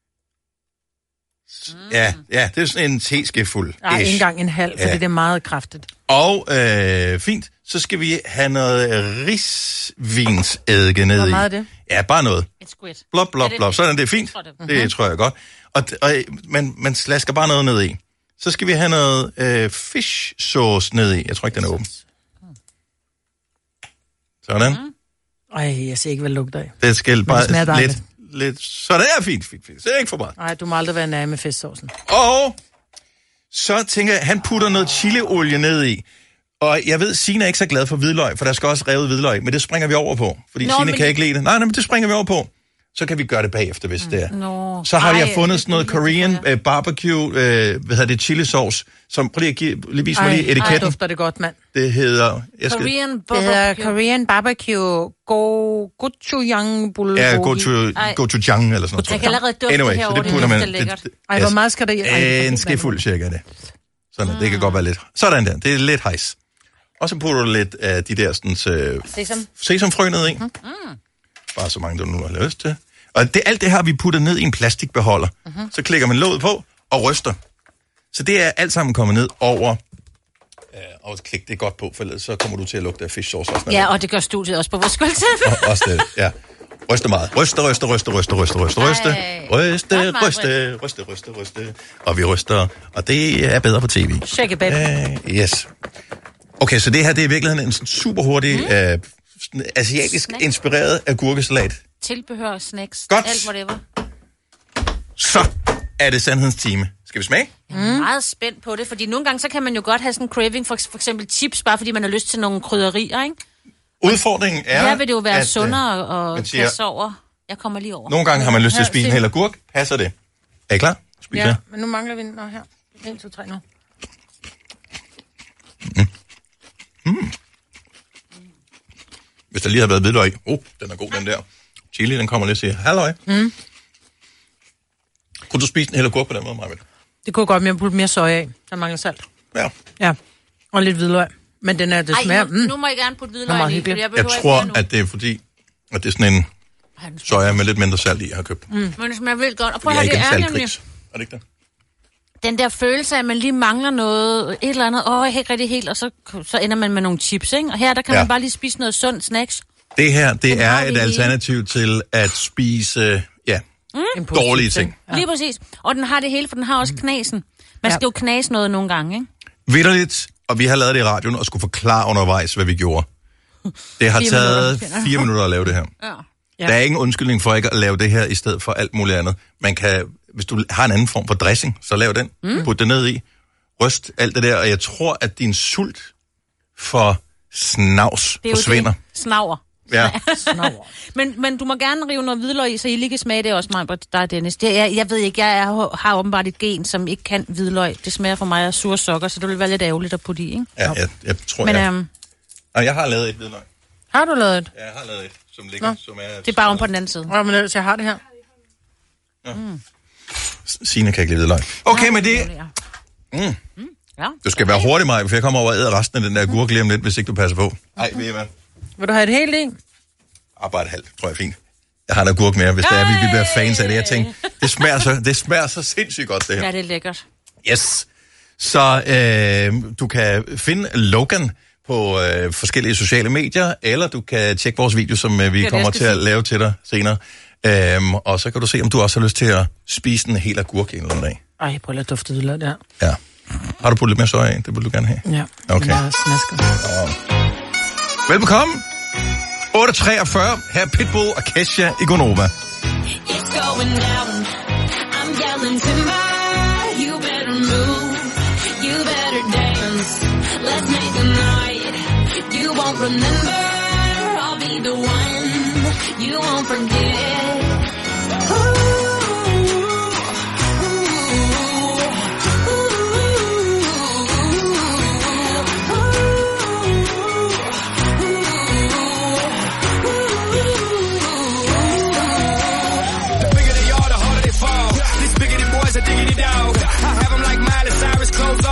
Ja, ja, det er sådan en teskefuld. Nej, ikke engang en halv, fordi Ja. det er meget kraftigt. Og øh, fint, så skal vi have noget risvinsedike ned i. Hvor meget er det? Ja, bare noget. Et squid. Blop, blop, Er det blop. det? Sådan, det er fint. Tror det. Det Mhm. tror jeg godt. Og, og man, man slasker bare noget ned i. Så skal vi have noget øh, fish sauce ned i. Jeg tror ikke, den er åben. Sådan. Mhm. Ej, jeg ser ikke, hvad det lugter af. Det skal Men det smager bare dejligt. lidt, lidt... Så det er fint, fint, fint. Så det er ikke for meget. Nej, du må aldrig være nær med fisksaucen. Og så tænker jeg, han putter noget chiliolie ned i. Og jeg ved, Signe er ikke så glad for hvidløg, for der skal også revet hvidløg. Men det springer vi over på, fordi Nå, Signe men- kan ikke lide det. Nej, nej, men det springer vi over på. Så kan vi gøre det bagefter, hvis det er. Nå. Så har Ej, jeg fundet sådan noget det- Korean øh, barbecue, øh, hvad hedder det, chili sauce, som, prøv lige at give, lige vise mig lige Ej, etiketten. dufter det godt, mand. Det hedder, jeg skal, Korean Det hedder barbecue. Korean barbecue go gochujang bulgogi. ja, go to, Ej. go to jang, eller sådan noget. Jeg kan allerede dufte Anyway, det så herovre, det putter dufter man. lækkert. Det, Ej, hvor meget skal der i? Ej, det er en helt skefuld cirka det. Sådan, det kan godt være lidt. Sådan der, det er lidt hejs. Og så putter du lidt af de der sådan, øh, Sesam. sesamfrø ned i. Mm. Bare så mange, du nu har lyst til. Og det, alt det har vi puttet ned i en plastikbeholder. Mhm. Så klikker man låget på og ryster. Så det er alt sammen kommet ned over... Øh, og klik det godt på, for ellers så kommer du til at lugte af fish sauce også. Ja, og det gør studiet også på vores gulvtæppe. Og, også det, ja. Ryste meget. Ryste, ryste, ryste, ryste, ryste, ryste, ryste. Ej. Ryste, Godt, Maj-Brit. ryste, ryste, ryste, ryste. Og vi ryster, og det er bedre på tv. Shake it, baby. Uh, yes. Okay, så det her, det er i virkeligheden en sådan super hurtig, mm. uh, sådan asiatisk Snack. inspireret agurkesalat. Tilbehør, snacks, Godt. alt whatever. Så er det sandhedens time. Skal vi smage? Jeg er meget spændt på det, fordi nogle gange så kan man jo godt have sådan en craving for, for eksempel chips, bare fordi man har lyst til nogle krydderier, ikke? Udfordringen er... Her vil det jo være at, øh, sundere og man siger- kasse over. Jeg kommer lige over. Nogle gange har man lyst til at Her, spise en se. hel agurk. Passer det? Er I klar? Spis Ja, her. men nu mangler vi den nå, her. en, to, tre nu. Hvis der lige har været hvidløg. Oh, den er god, den der. Chili, den kommer lige og siger, halløj. Mm. Kunne du spise en hel agurk på den måde, Maja? Det kunne godt, men jeg putte mere soja af. Der mangler salt. Ja. Ja, og lidt hvidløg. Men den er, det Ej, smager... nu, Mm. nu må jeg gerne putte Det er hvidløg meget i, hyggeligt. fordi jeg Jeg behøver tror, ikke mere at det er fordi, at det er sådan en soja med lidt mindre salt i, jeg har købt. nu. Men det smager vildt godt. Og prøv Jeg at er høre, ikke det en er nemlig saltgris. Er det ikke det? den der følelse af, at man lige mangler noget, et eller andet, åh, jeg kan ikke rigtig helt, og så, så ender man med nogle chips, ikke? Og her, der kan Ja. man bare lige spise noget sundt snacks. Det her, det Den er har vi et lige. alternativ til at spise, ja, Mm. dårlige ting. Ja. Lige præcis. Og den har det hele, for den har også knasen. Man skal jo knase noget nogle gange, ikke? Vitterligt, og vi har lavet det i radioen og skulle forklare undervejs, hvad vi gjorde. Det har Fire taget minutter. fire minutter at lave det her. Ja. Ja. Der er ingen undskyldning for ikke at lave det her i stedet for alt muligt andet. Man kan, hvis du har en anden form for dressing, så lav den. Mm. Put det ned i. Ryst alt det der, og jeg tror, at din sult for snavs Det er jo forsvinder. det. Snaver. Ja. men, men du må gerne rive noget hvidløg i, så I lige kan smage det også, mig, dig, Dennis. Det er, jeg ved ikke, jeg er, har åbenbart et gen, som ikke kan hvidløg. Det smager for mig af sure sokker, så det vil være lidt ærgerligt at putte i, ikke? Ja, jeg, jeg tror, Men jeg... øhm, Og jeg har lavet et hvidløg. Har du lavet et? Ja, jeg har lavet et, som ligger, Nå. som er... det er bare om på den anden side. Ja, men ellers, jeg har det her. Signe kan ikke lide hvidløg. Okay, men det... Mm. Ja. Du skal være hurtig, Maja, for jeg kommer over og æder resten af den der agurk lige om lidt, hvis ikke du passer på. Ej, ved I hvad? Vil du have et helt i? Arbejde halvt, tror jeg er fint. Jeg har en agurk mere, hvis det er, vi, vi bliver fans af det. Jeg tænkte, det smager så, det smager så sindssygt godt, det her. Ja, det er lækkert. Yes. Så øh, du kan finde Logan på øh, forskellige sociale medier, eller du kan tjekke vores video, som øh, vi det, kommer jeg til skal at sige. lave til dig senere. Øhm, og så kan du se, om du også har lyst til at spise en hel agurk en eller anden dag. Ej, prøv at lade dufte hvidløg der. Ja. Har du puttet lidt mere soja i? Det vil du gerne have. Ja, Okay. den er snasket. Velbekomme. otte treogfyrre. Her er Pitbull og Kesha i Gonova. It's going down. I'm yelling timber. You better move. You better dance. Let's make a night. You won't remember. I'll be the one. You won't forget. The bigger they are, the harder they fall. These bigoted boys are diggity dog. I have them like Miley Cyrus, clothes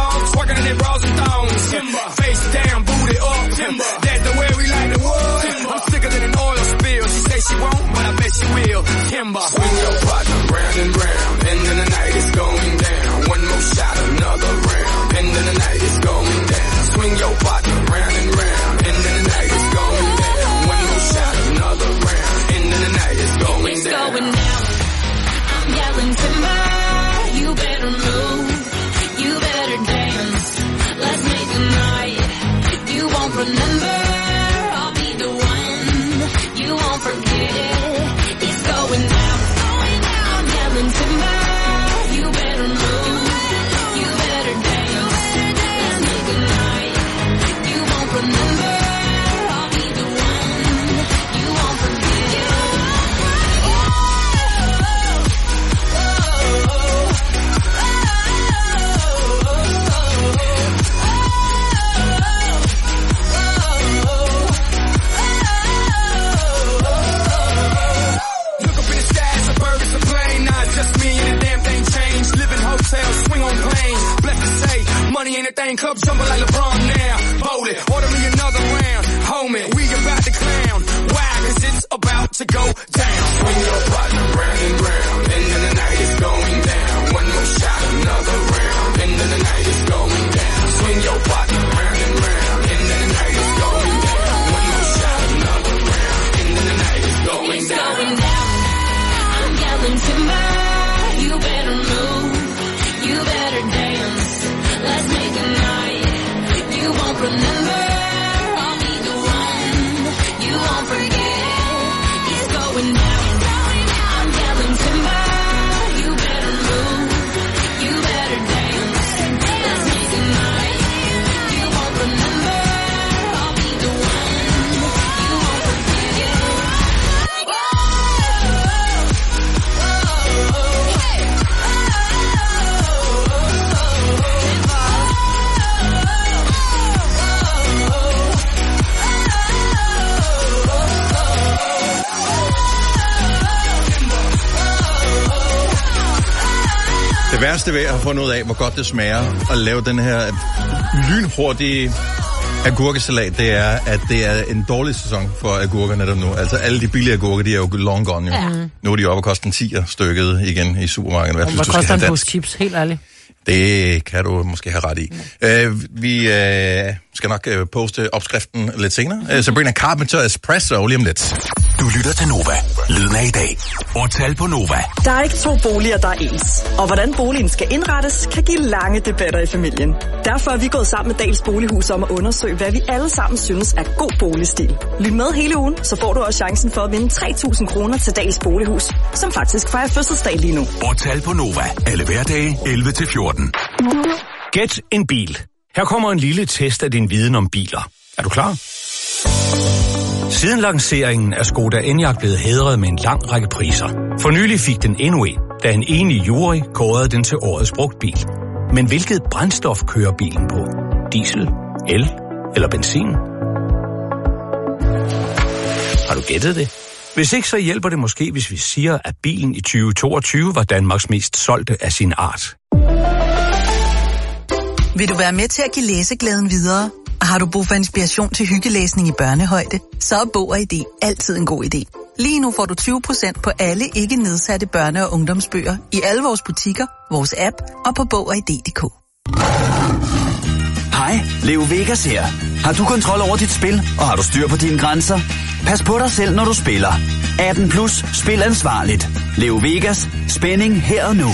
Bigger than bras and thongs. Timber. Face down, booty up. Timber. That's the way we like the wood. Timber. I'm sicker than an oil spill. She say she won't, but I bet she will. Timber. Swing your partner round and round, and then the night is going down. One more shot, another round, and then the night is going down. Swing your partner round and round, and then the night is going down. One more shot, another round, and then the night is going It's down. going down. I'm yelling timber. You better move. You better dance. Let's make a night. You won't remember. I'll be the one. You won't forget. It's going down. I'm yelling timber. You better move. You better dance. Let's make a night. You won't remember. I'll be the one. You won't forget. Look up in the sky, it's a bird, it's a plane. Nah, it's just me and the damn thing changed. Live in hotels, swing on planes. Blessed to say, money ain't a thing. Club jumping like LeBron now. Bowl it, order me another round. Homie, we about to clown. Why? Cause it's about to go down. Swing your partner round and round, and then the night is going down. One more shot, another round, and then the night is going down. Swing your partner round and round, and then the night is going down. One more shot, another round, and then the night is going It's down. going down. I'm yelling timber. You better move. You better dance. Let's make a night. You won't remember. I'll be the one. You won't forget. It's going down. I'm yelling timber. You better move. You better dance. Let's make a night. You won't remember. I'll be the one. You won't forget. Det værste ved at have fundet ud af, hvor godt det smager at lave den her lynhurtige agurkesalat, det er, at det er en dårlig sæson for agurker netop nu. Altså alle de billige agurker, de er jo long gone jo. Ja. Nu er de oppe og koster en tier stykket igen i supermarkedet. Og hvad koster en pose chips, helt ærligt? Det kan du måske have ret i. Uh, vi uh, skal nok uh, poste opskriften lidt senere. Uh, Sabrina Carpenter Espresso lige om lidt. Du lytter til Nova. Lyden af i dag. Og tal på Nova. Der er ikke to boliger, der er ens. Og hvordan boligen skal indrettes, kan give lange debatter i familien. Derfor er vi gået sammen med Dals Bolighus om at undersøge, hvad vi alle sammen synes er god boligstil. Lyt med hele ugen, så får du også chancen for at vinde tre tusind kroner til Dals Bolighus, som faktisk fejrer fødselsdag lige nu. Og tal på Nova. Alle hverdage elleve til fjorten. Gæt en bil. Her kommer en lille test af din viden om biler. Er du klar? Siden lanceringen er Skoda Enyaq blevet hædret med en lang række priser. For nylig fik den endnu en, da en enig jury kårede den til årets brugtbil. Men hvilket brændstof kører bilen på? Diesel, el eller benzin? Har du gættet det? Hvis ikke, så hjælper det måske, hvis vi siger, at bilen i tyve toogtyve var Danmarks mest solgte af sin art. Vil du være med til at give læseglæden videre? Og har du brug for inspiration til hyggelæsning i børnehøjde? Så er Bog og I D altid en god idé. Lige nu får du tyve procent på alle ikke nedsatte børne- og ungdomsbøger i alle vores butikker, vores app og på bog og i d punktum d k. Hej, Leo Vegas her. Har du kontrol over dit spil, og har du styr på dine grænser? Pas på dig selv, når du spiller. atten plus, spil ansvarligt. Leo Vegas, spænding her og nu.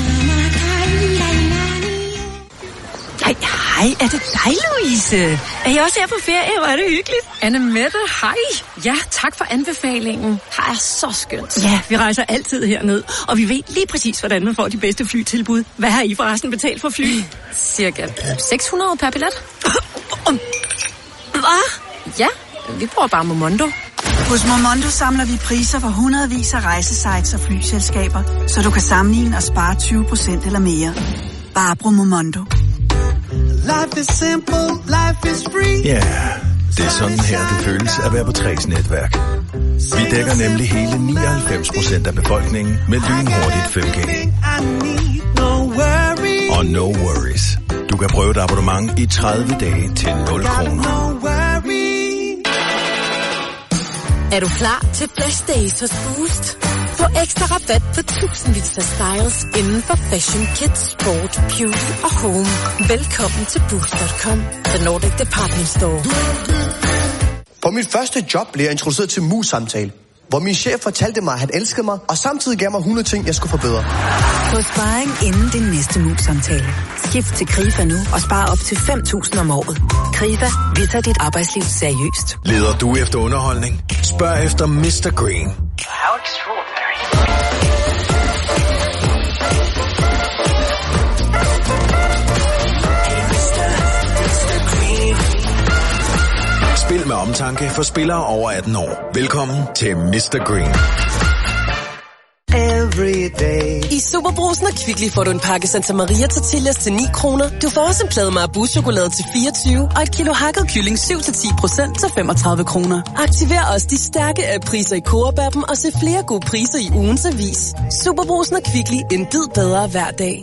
Hej, hej, er det dig, Louise? Er I også her på ferie? Hvor er det hyggeligt. Anne Mette, hej. Ja, tak for anbefalingen. Her er så skønt. Ja, vi rejser altid herned, og vi ved lige præcis, hvordan man får de bedste flytilbud. Hvad har I forresten betalt for fly? Cirka seks hundrede per billet. Hvad? Ja, vi bruger bare Momondo. Hos Momondo samler vi priser for hundredvis af rejsesites og flyselskaber, så du kan sammenligne og spare tyve procent eller mere. Bare brug Momondo. Life is simple, life is free. Ja, yeah, det er sådan her, det føles at være på Tres netværk. Vi dækker nemlig hele nioghalvfems procent af befolkningen med lynhurtigt fem G. Og no worries. Du kan prøve et abonnement i tredive dage til nul kroner. Er du klar til Flash Days hos Boost? Få ekstra rabat på tusindvis af styles inden for fashion, kids, sport, beauty og home. Velkommen til Boost punktum com, the Nordic Department Store. På mit første job blev jeg introduceret til mus-samtale, hvor min chef fortalte mig, at han elskede mig, og samtidig gav mig hundrede ting, jeg skulle forbedre. Få sparring inden din næste mus-samtale. Skift til KRIFA nu og spar op til fem tusind om året. KRIFA, vi tager dit arbejdsliv seriøst. Leder du efter underholdning? Spørg efter mister Green. How extraordinary. Spil med omtanke for spillere over atten år. Velkommen til mister Green. Every day. I Superbrugsen og Kvickly får du en pakke Santa Maria tortillas til ni kroner. Du får også en plade Marabou-chokolade til fireogtyve og et kilo hakket kylling syv til ti procent til femogtredive kroner. Aktiver også de stærke priser i Coop-appen og se flere gode priser i ugens avis. Superbrugsen og Kvickly, en bid bedre hver dag.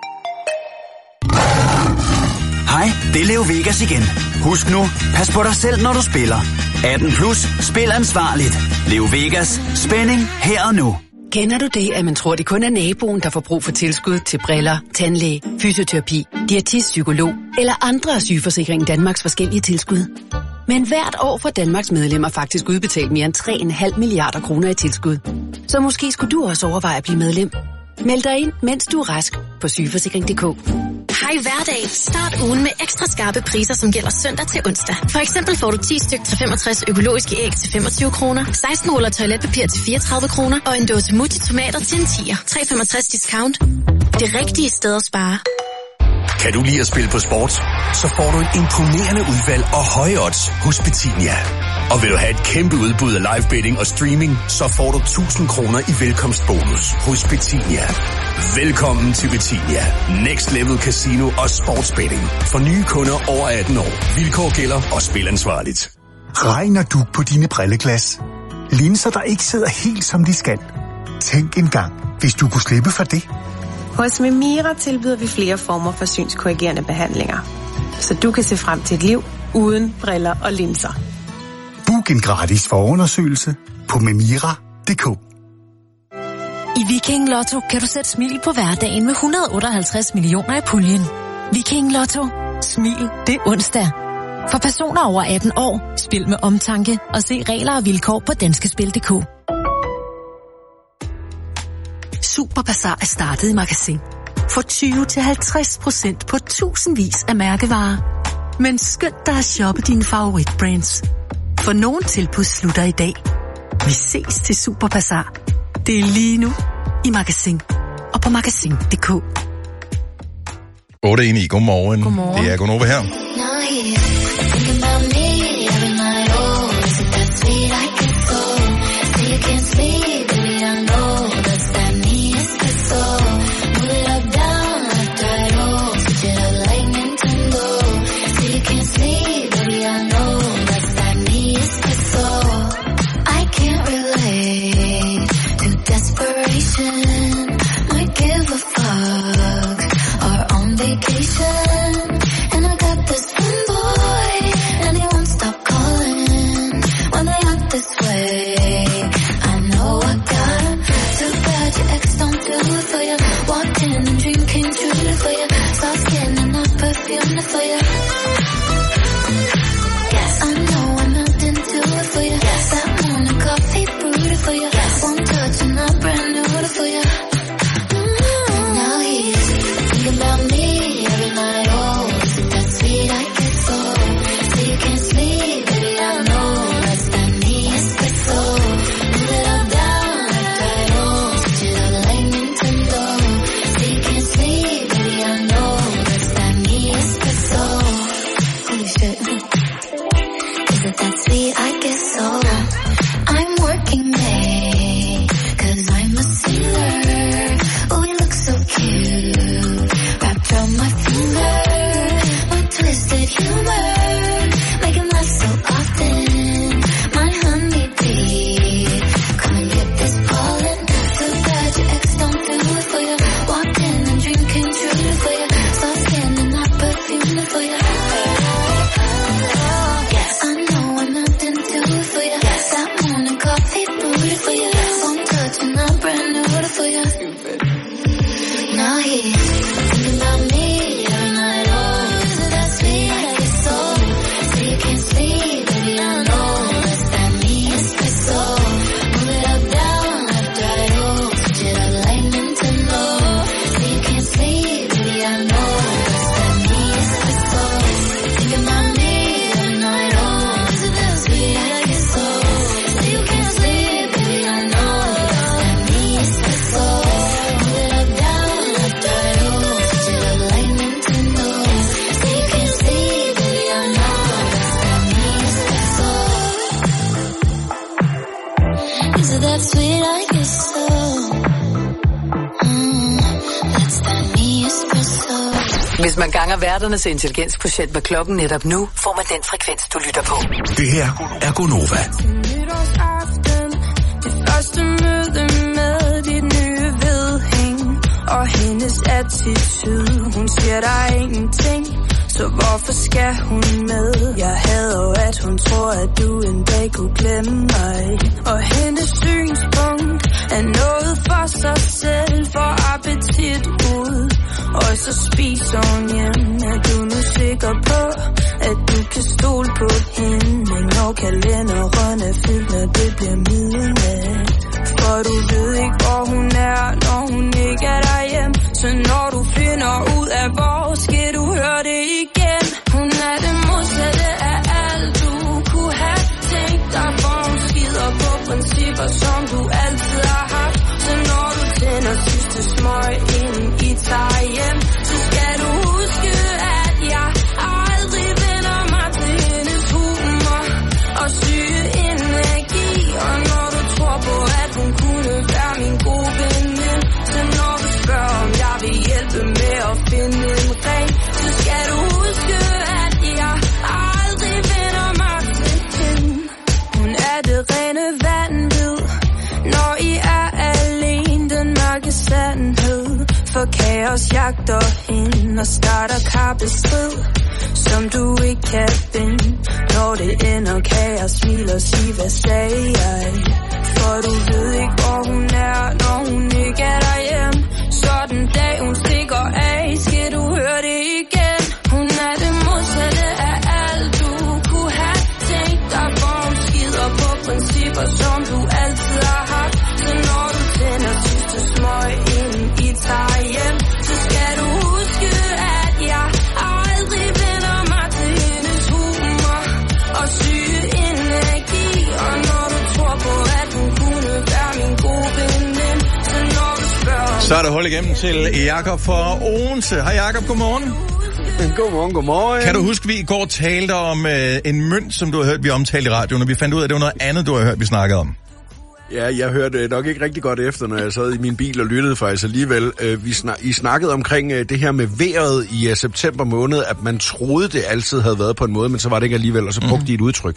Hej, det er Leo Vegas igen. Husk nu, pas på dig selv, når du spiller. atten plus, spil ansvarligt. Leo Vegas, spænding her og nu. Kender du det, at man tror, det kun er naboen, der får brug for tilskud til briller, tandlæge, fysioterapi, diætist, psykolog eller andre af Sygeforsikringen Danmarks forskellige tilskud? Men hvert år får Danmarks medlemmer faktisk udbetalt mere end tre komma fem milliarder kroner i tilskud. Så måske skulle du også overveje at blive medlem. Meld dig ind, mens du er rask på sygeforsikring punktum d k. Hej hverdag. Start ugen med ekstra skarpe priser, som gælder søndag til onsdag. For eksempel får du ti styk til femogtres økologiske æg til femogtyve kroner, seksten ruller toiletpapir til fireogtredive kroner og en dåse Mutti tomater til en tier. tre komma femogtres discount. Det rigtige sted at spare. Kan du lide at spille på sport? Så får du et imponerende udvalg og høje odds hos Betinia. Og vil du have et kæmpe udbud af live betting og streaming, så får du tusind kroner i velkomstbonus hos Betinia. Velkommen til Betinia. Next Level Casino og Sportsbetting. For nye kunder over atten år. Vilkår gælder og spil ansvarligt. Regner du på dine brilleglas? Linser, der ikke sidder helt som de skal? Tænk engang, hvis du kunne slippe for det. Hos Memira tilbyder vi flere former for synskorrigerende behandlinger, så du kan se frem til et liv uden briller og linser. Book en gratis forundersøgelse på memira punktum d k. I Viking Lotto kan du sætte smil på hverdagen med et hundrede og otteoghalvtreds millioner i puljen. Viking Lotto. Smil, det er onsdag. For personer over atten år, spil med omtanke og se regler og vilkår på danskespil punktum d k. Superbazar er startet i Magasin. Få tyve til halvtreds procent på tusindvis af mærkevarer. Men skynd dig at shoppe dine favoritbrands. For nogle tilbud slutter i dag. Vi ses til Superbazar. Det er lige nu i Magasin og på magasin punktum d k. otte i godmorgen. Godmorgen. Det er Gunova her. sweet like it's so. Mm, that's that me espresso. Hvis man ganger værternes intelligenskvotient med klokken netop nu, får man den frekvens, du lytter på. Det her er Gonova. Det første møde med dit nye vedhæng og hendes attitude. Hun siger der er ingenting, så hvorfor skal hun med? Jeg hader jo, at hun tror, at du en dag kunne glemme mig. Og hendes synspunkt er noget for sig selv, for appetit ud. Og så spiser hun hjem. Er du nu sikker på, at du kan stole på hende? Når kalenderen er fyldt, når det bliver midnat. For du ved ikke, hvor hun er, når hun ikke er derhjemme. Så når du finder ud af, hvor skal du høre det igen. Hun er det modsatte af alt, du kunne have tænkt dig. For hun skider på principper, som du altid har haft. Så når du tænder sidste smøg, inden I tager hjem, så skal du huske, at jeg aldrig vender mig til hendes humor og syge energi. Og når du tror på, at hun kunne være min gode veninde, så når du spørger, om jeg vil hjælpe med at finde en ring, så skal du huske, at jeg aldrig vender mig til hende. Hun er det rene vanvid, når I er alene, den mørke sandhed. For kaos jagter hende og starter kappestrid, som du ikke kan finde. Når det ender, kan jeg smile og sige, hvad sagde jeg? For du ved ikke, hvor hun er, når hun ikke er derhjemme. Så den dag hun stikker af, skal du høre det igen. Hun er det modsatte af alt, du kunne have tænkt dig. For hun skider på principper, som du altid har haft. Så når du tænder sidste smøg, inden I tager hjem, så skal du huske, at jeg aldrig vender mig til hendes humor og syge energi. Og når du tror på, at hun kunne være min gode veninde, så når du spørger... Så er der hul igennem til Jakob fra Odense. Hej Jakob, godmorgen. Godmorgen, godmorgen. Kan du huske, vi i går talte om øh, en mønt, som du har hørt, vi omtalte i radioen, og vi fandt ud af, at det var noget andet, du har hørt, vi snakkede om? Ja, jeg hørte nok ikke rigtig godt efter, når jeg sad i min bil og lyttede faktisk alligevel. Vi snak, I snakkede omkring det her med vejret i september måned, at man troede, det altid havde været på en måde, men så var det ikke alligevel, og så brugte mm. de et udtryk.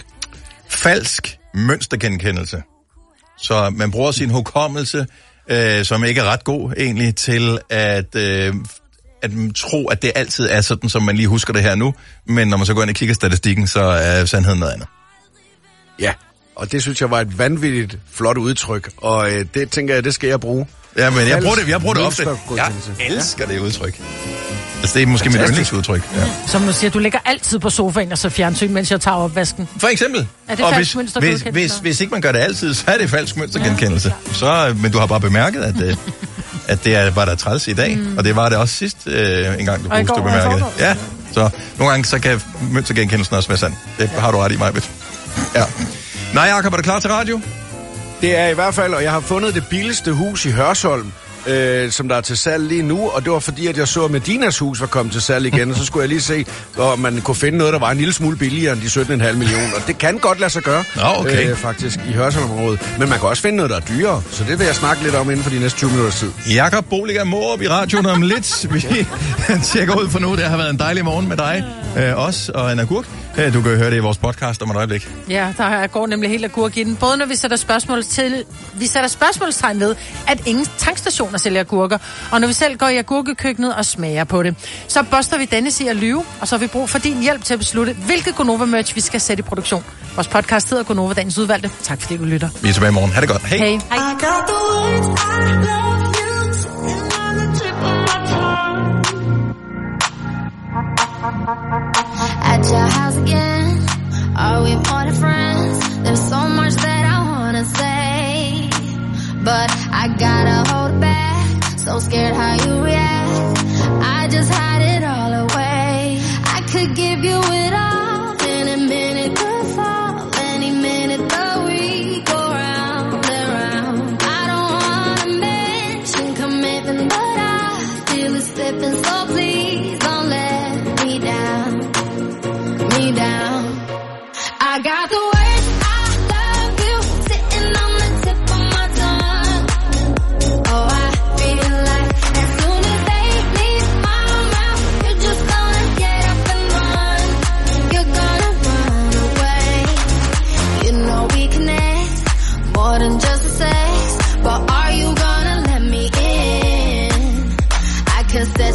Falsk mønstergenkendelse. Så man bruger sin hukommelse, øh, som ikke er ret god egentlig, til at, øh, at tro, at det altid er sådan, som man lige husker det her nu. Men når man så går ind og kigger statistikken, så er sandheden noget andet. Ja. Og det synes jeg var et vanvittigt flot udtryk, og øh, det tænker jeg, det skal jeg bruge. Ja, men jeg bruger det, jeg bruger det ofte. Jeg elsker det udtryk. Altså, det er måske mit yndlingsudtryk. Ja. Som du siger, du ligger altid på sofaen og så fjernsyn, mens jeg tager opvasken. For eksempel. Er det og falsk hvis, mønster, hvis, hvis, hvis ikke man gør det altid, så er det falsk mønstergenkendelse. Ja. Så, men du har bare bemærket, at, øh, at det er, var der træls i dag, mm. og det var det også sidst øh, en gang, du brugte, du bemærkede. Ja, så nogle gange så kan mønstergenkendelsen også være sand. Det har du ret i, Majbet. Ja. Nej, Jakob, er du klar til radio? Det er i hvert fald, og jeg har fundet det billigste hus i Hørsholm, øh, som der er til salg lige nu, og det var fordi, at jeg så, at Medinas hus var kommet til salg igen, og så skulle jeg lige se, om man kunne finde noget, der var en lille smule billigere end de sytten komma fem millioner, og det kan godt lade sig gøre, Nå, okay. øh, faktisk, i Hørsholm-området. Men man kan også finde noget, der er dyrere, så det vil jeg snakke lidt om inden for de næste tyve minutters tid. Jakob Boliger Morup i radioen om lidt. Vi tjekker ud for nu. Det har været en dejlig morgen med dig, øh, os og en agurk. Du kan høre det i vores podcast om et øjeblik. Ja, der går nemlig helt agurk i den. Både når vi sætter spørgsmål til, vi sætter spørgsmålstegn ved, at ingen tankstationer sælger agurker, og når vi selv går i agurkekøkkenet og smager på det. Så buster vi Dennis i at lyve, og så har vi brug for din hjælp til at beslutte, hvilket Gonova-merch vi skal sætte i produktion. Vores podcast hedder Gonova Dagens Udvalgte. Tak fordi du lytter. Vi er tilbage i morgen. Ha' det godt. Hej. Hej. At your house again, are we more than friends? There's so much that I wanna say, but I gotta hold back. So scared how you react, I just hide it all away. I could give you it all, any minute could fall, any minute the we go round and round. I don't wanna mention commitment, but I feel it slipping, so please don't let me down. Me down. I got the words I love you sitting on the tip of my tongue.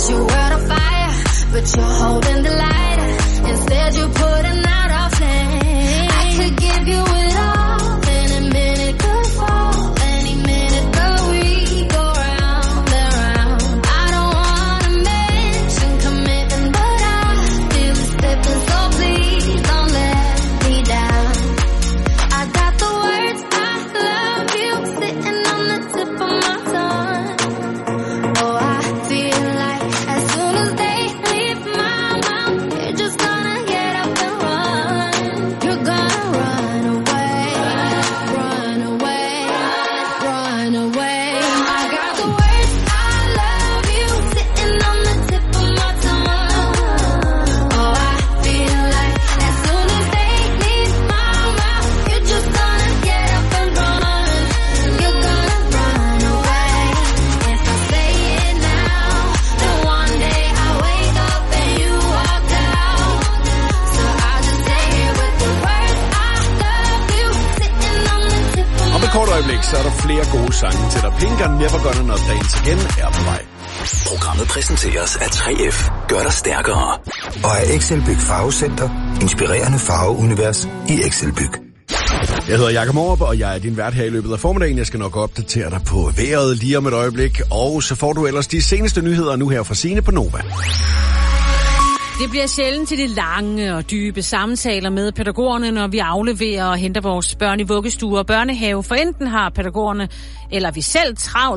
your world on fire, but you're holding the light. Instead you're putting out a flame. I could give you it all, any minute could fall, any minute the we go round and round. I don't wanna mention commitment, but I feel it slipping, so please don't let me down. I got the words I love you sitting on the tip of my tongue. Oh, I feel like as soon as they leave my mouth, you're just gonna get up and run. You're gonna run away, run away, run away. I got the words I love you sitting on the tip of my tongue. Oh, I feel like as soon as they leave my mouth, you're just gonna get up and run. You're gonna run away. If I say it now, then one day I wake up and you walk out. So I'll just say it with the words I love you sitting on the tip of Om et kort øjeblik, så er der flere gode sange til dig. Pink and Never Gonna Not Dance Again er på vej. Programmet præsenteres af tre F. Gør dig stærkere. Og af Excelbyg Farvecenter. Inspirerende farveunivers i Excelbyg. Jeg hedder Jakob Morup, og jeg er din vært her i løbet af formiddagen. Jeg skal nok opdatere dig på vejret lige om et øjeblik. Og så får du ellers de seneste nyheder nu her fra Signe på Nova. Det bliver sjældent til de lange og dybe samtaler med pædagogerne, når vi afleverer og henter vores børn i vuggestue og børnehave. For enten har pædagogerne eller vi selv travlt